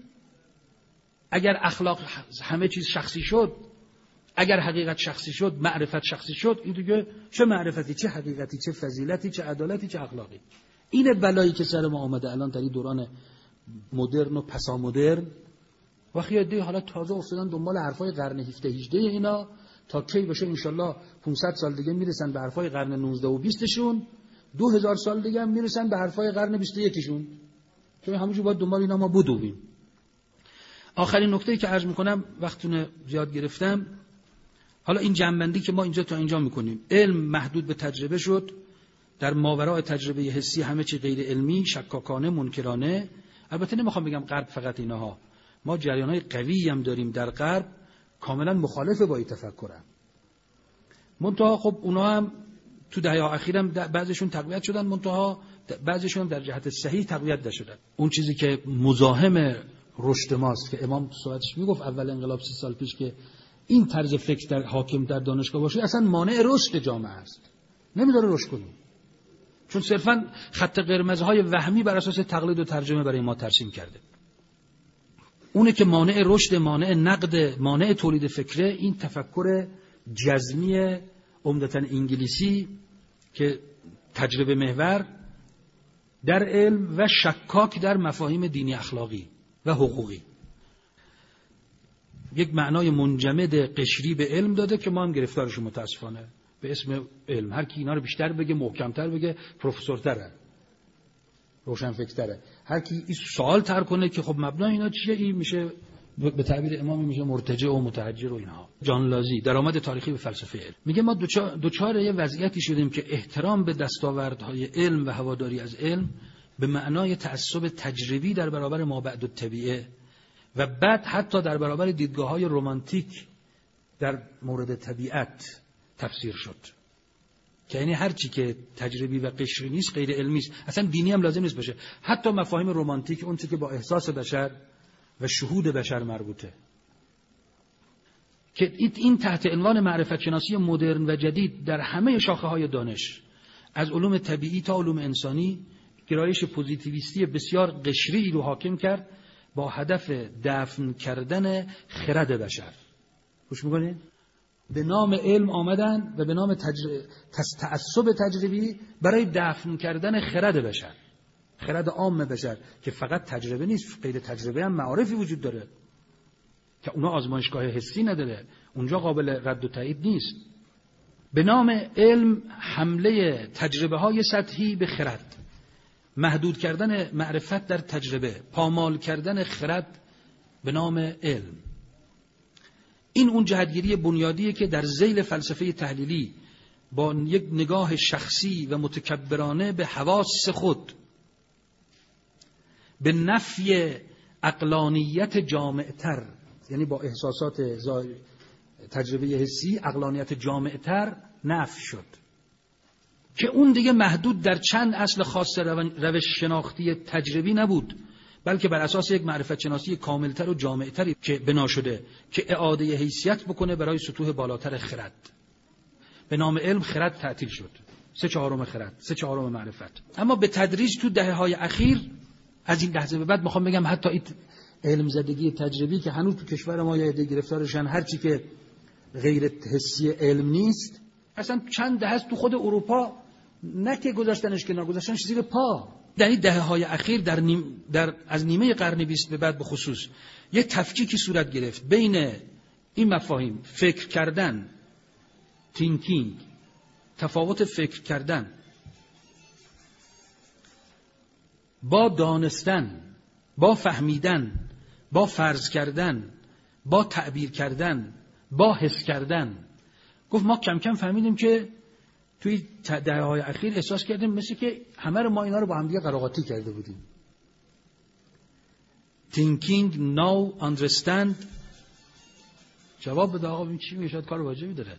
اگر اخلاق همه چیز شخصی شد، اگر حقیقت شخصی شد، معرفت شخصی شد، این دیگه چه معرفتی، چه حقیقتی، چه فضیلتی، چه عدالتی، چه اخلاقی. اینه بلایی که سر ما آمده الان در این دوران مدرن و پسا مدرن. وقتی عده حالا تازه افتادن دنبال حرفای قرن هفده هجده اینا، تا کی بشه انشالله پانصد سال دیگه میرسن به حرفای قرن نوزده و بیست شون، دو هزار سال دیگه هم میرسن به حرفای قرن بیست و یک شون. چون همونجوری باید دنبال اینا ما بدویم. آخرین نکته‌ای که عرض میکنم، وقتونه زیاد گرفتم، حالا این جمع‌بندی که ما اینجا تا اینجا میکنیم، علم محدود به تجربه شد، در ماوراء تجربه حسی همه چی غیر علمی، شکاکانه، منکرانه. البته نمیخوام بگم غرب فقط اینها، ما جریان‌های قوی هم داریم در غرب کاملا مخالف با این تفکرم. منتها خب اونها هم تو دهه‌های اخیرم بعضیشون تقویت شدن، منتها بعضیشون هم در جهت صحیح تقویت نشدن. اون چیزی که مزاحم رشد ماست که امام تو صحبتش میگفت اول انقلاب سی سال پیش که این طرز فکر در حاکم در دانشگاه باشه، اصلا مانع رشد جامعه است، نمیذاره رشد کنیم. چون صرفا خط قرمزهای وهمی بر اساس تقلید و ترجمه برای ما ترسیم کرده. اونه که مانع رشد، مانع نقد، مانع تولید فکره، این تفکر جزمی عمدتاً انگلیسی که تجربه محور در علم و شکاک در مفاهیم دینی اخلاقی و حقوقی، یک معنای منجمد قشری به علم داده که ما هم گرفتارش متاسفانه به اسم علم. هر کی اینا رو بیشتر بگه، محکمتر بگه، پروفسورتره، روشنفکرتره. هر کی این سوال تر کنه که خب مبنای اینا چیه، این میشه به تعبیر امام میشه مرتجع و متحجر و اینها. جان لازی درآمد تاریخی به فلسفه علم میگه ما دوچار یه وضعیتی شدیم که احترام به دستاوردهای علم و هواداری از علم به معنای تعصب تجربی در برابر مابعد الطبیعه و بعد حتی در برابر دیدگاه‌های رمانتیک در مورد طبیعت تفسیر شد، که یعنی هر چی که تجربی و قشری نیست غیر علمی است. اصلا دینی هم لازم نیست باشه. حتی مفاهیم رمانتیک، اون چیزی که با احساس بشر و شهود بشر مربوطه، که این تحت عنوان معرفت شناسی مدرن و جدید در همه شاخه‌های دانش از علوم طبیعی تا علوم انسانی گرایش پوزیتیویستی بسیار قشری رو حاکم کرد با هدف دفن کردن خرد بشر. خوش می‌کنید؟ به نام علم آمدن و به نام تجر... تعصب تجربی برای دفن کردن خرد بشر، خرد عام بشر که فقط تجربه نیست، غیر تجربه هم معارفی وجود داره که اونا آزمایشگاه حسی نداره، اونجا قابل رد و تایید نیست. به نام علم حمله تجربه های سطحی به خرد، محدود کردن معرفت در تجربه، پامال کردن خرد به نام علم. این اون جهتگیری بنیادیه که در ذیل فلسفه تحلیلی با یک نگاه شخصی و متکبرانه به حواس خود، به نفی عقلانیت جامعتر، یعنی با احساسات تجربه حسی عقلانیت جامعتر نفی شد، که اون دیگه محدود در چند اصل خاص روش شناختی تجربی نبود، بلکه بر اساس یک معرفت شناسی کاملتر و جامعتری که بنا شده که اعاده حیثیت بکنه برای سطوح بالاتر خرد. به نام علم خرد تعطیل شد، سه چهارم خرد، سه چهارم معرفت. اما به تدریج تو دهه‌های اخیر از این لحظه به بعد میخوام بگم حتی این علم زدگی تجربی که هنوز تو کشور ما یا عده گرفتارشن، هر چی که غیر حسی علم نیست، اصلا چند دهه است تو خود اروپا نه که گذاشتنش کنار، گذاشتنش زیر پا. در این دهه‌های اخیر در, نیم در از نیمه قرن بیست به بعد به خصوص یه تفکیکی صورت گرفت بین این مفاهیم: فکر کردن، تینکینگ، تفاوت فکر کردن با دانستن، با فهمیدن، با فرض کردن، با تعبیر کردن، با حس کردن. گفت ما کم کم فهمیدیم که توی دهه‌های اخیر احساس کردیم مثل که همه رو ما اینا رو با هم دیگه قراقاتی کرده بودیم. thinking now understand. جواب بده آقا این چی میشه؟ کار واجبی داره.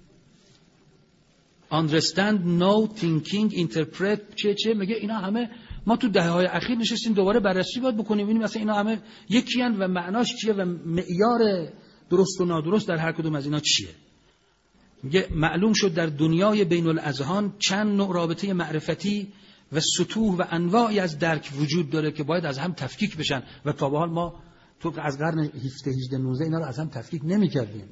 understand now thinking interpret چه چه میگه اینا همه ما تو دهه‌های اخیر نشستیم دوباره بررسی باید بکنیم ببینیم مثلا اینا همه یکی ان و معناش چیه و معیار درست و نادرست در هر کدوم از اینا چیه. میگه معلوم شد در دنیای بین الاذهان چند نوع رابطه معرفتی و سطوح و انواعی از درک وجود داره که باید از هم تفکیک بشن و تا به حال ما تو از قرن هفده هجده نوزده اینا رو از هم تفکیک نمی‌کردیم.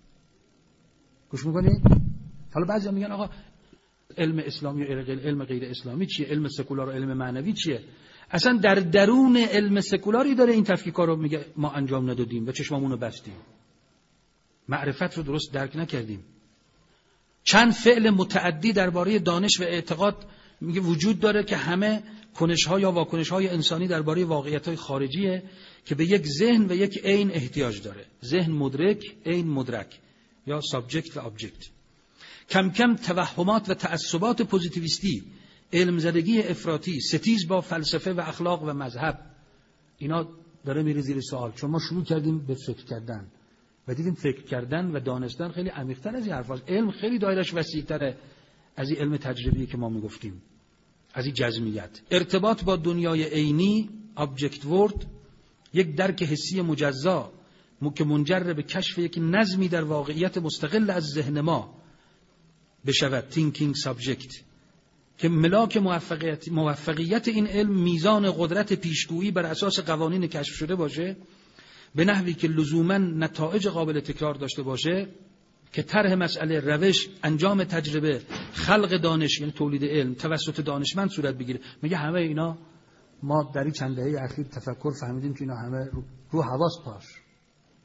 گوش می‌کنید؟ حالا بعضیا میگن آقا علم اسلامی و علم غیر اسلامی چیه؟ علم سکولار و علم معنوی چیه؟ اصلا در درون علم سکولاری داره این تفکیک‌ها رو میگه ما انجام ندادیم و چشممون رو بستیم. معرفت رو درست درک نکردیم. چند فعل متعدی درباره دانش و اعتقاد میگه وجود داره که همه کنش‌ها یا واکنش‌های انسانی درباره واقعیت‌های خارجیه که به یک ذهن و یک عین احتیاج داره. ذهن مدرک، عین مدرک، یا سابجکت و ابجکت. کم کم توهمات و تعصبات پوزیتیویستی، علم زدگی افراطی، ستیز با فلسفه و اخلاق و مذهب، اینا داره میره زیر سوال. چون ما شروع کردیم به فکر کردن و دیدیم فکر کردن و دانستن خیلی عمیق‌تر از این حرفاست. علم خیلی دایره‌اش وسیع‌تره از این علم تجربی که ما میگفتیم، از این جزمیت. ارتباط با دنیای عینی، object world، یک درک حسی مجزا که منجر به کشف یک نظمی در واقعیت مستقل از ذهن ما بشود، thinking subject، که ملاک موفقیت موفقیت این علم میزان قدرت پیشگویی بر اساس قوانین کشف شده باشه، به نحوی که لزوماً نتایج قابل تکرار داشته باشه، که طرح مسئله، روش، انجام تجربه، خلق دانش یعنی تولید علم توسط دانشمند صورت بگیره. میگه همه اینا ما در این چند دهه اخیر تفکر فهمیدیم که اینا همه رو, رو حواس پاش.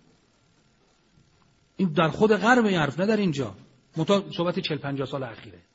این در خود غرب این حرف، نه در اینجا. متا صحبت چهل پنجاه سال اخیره.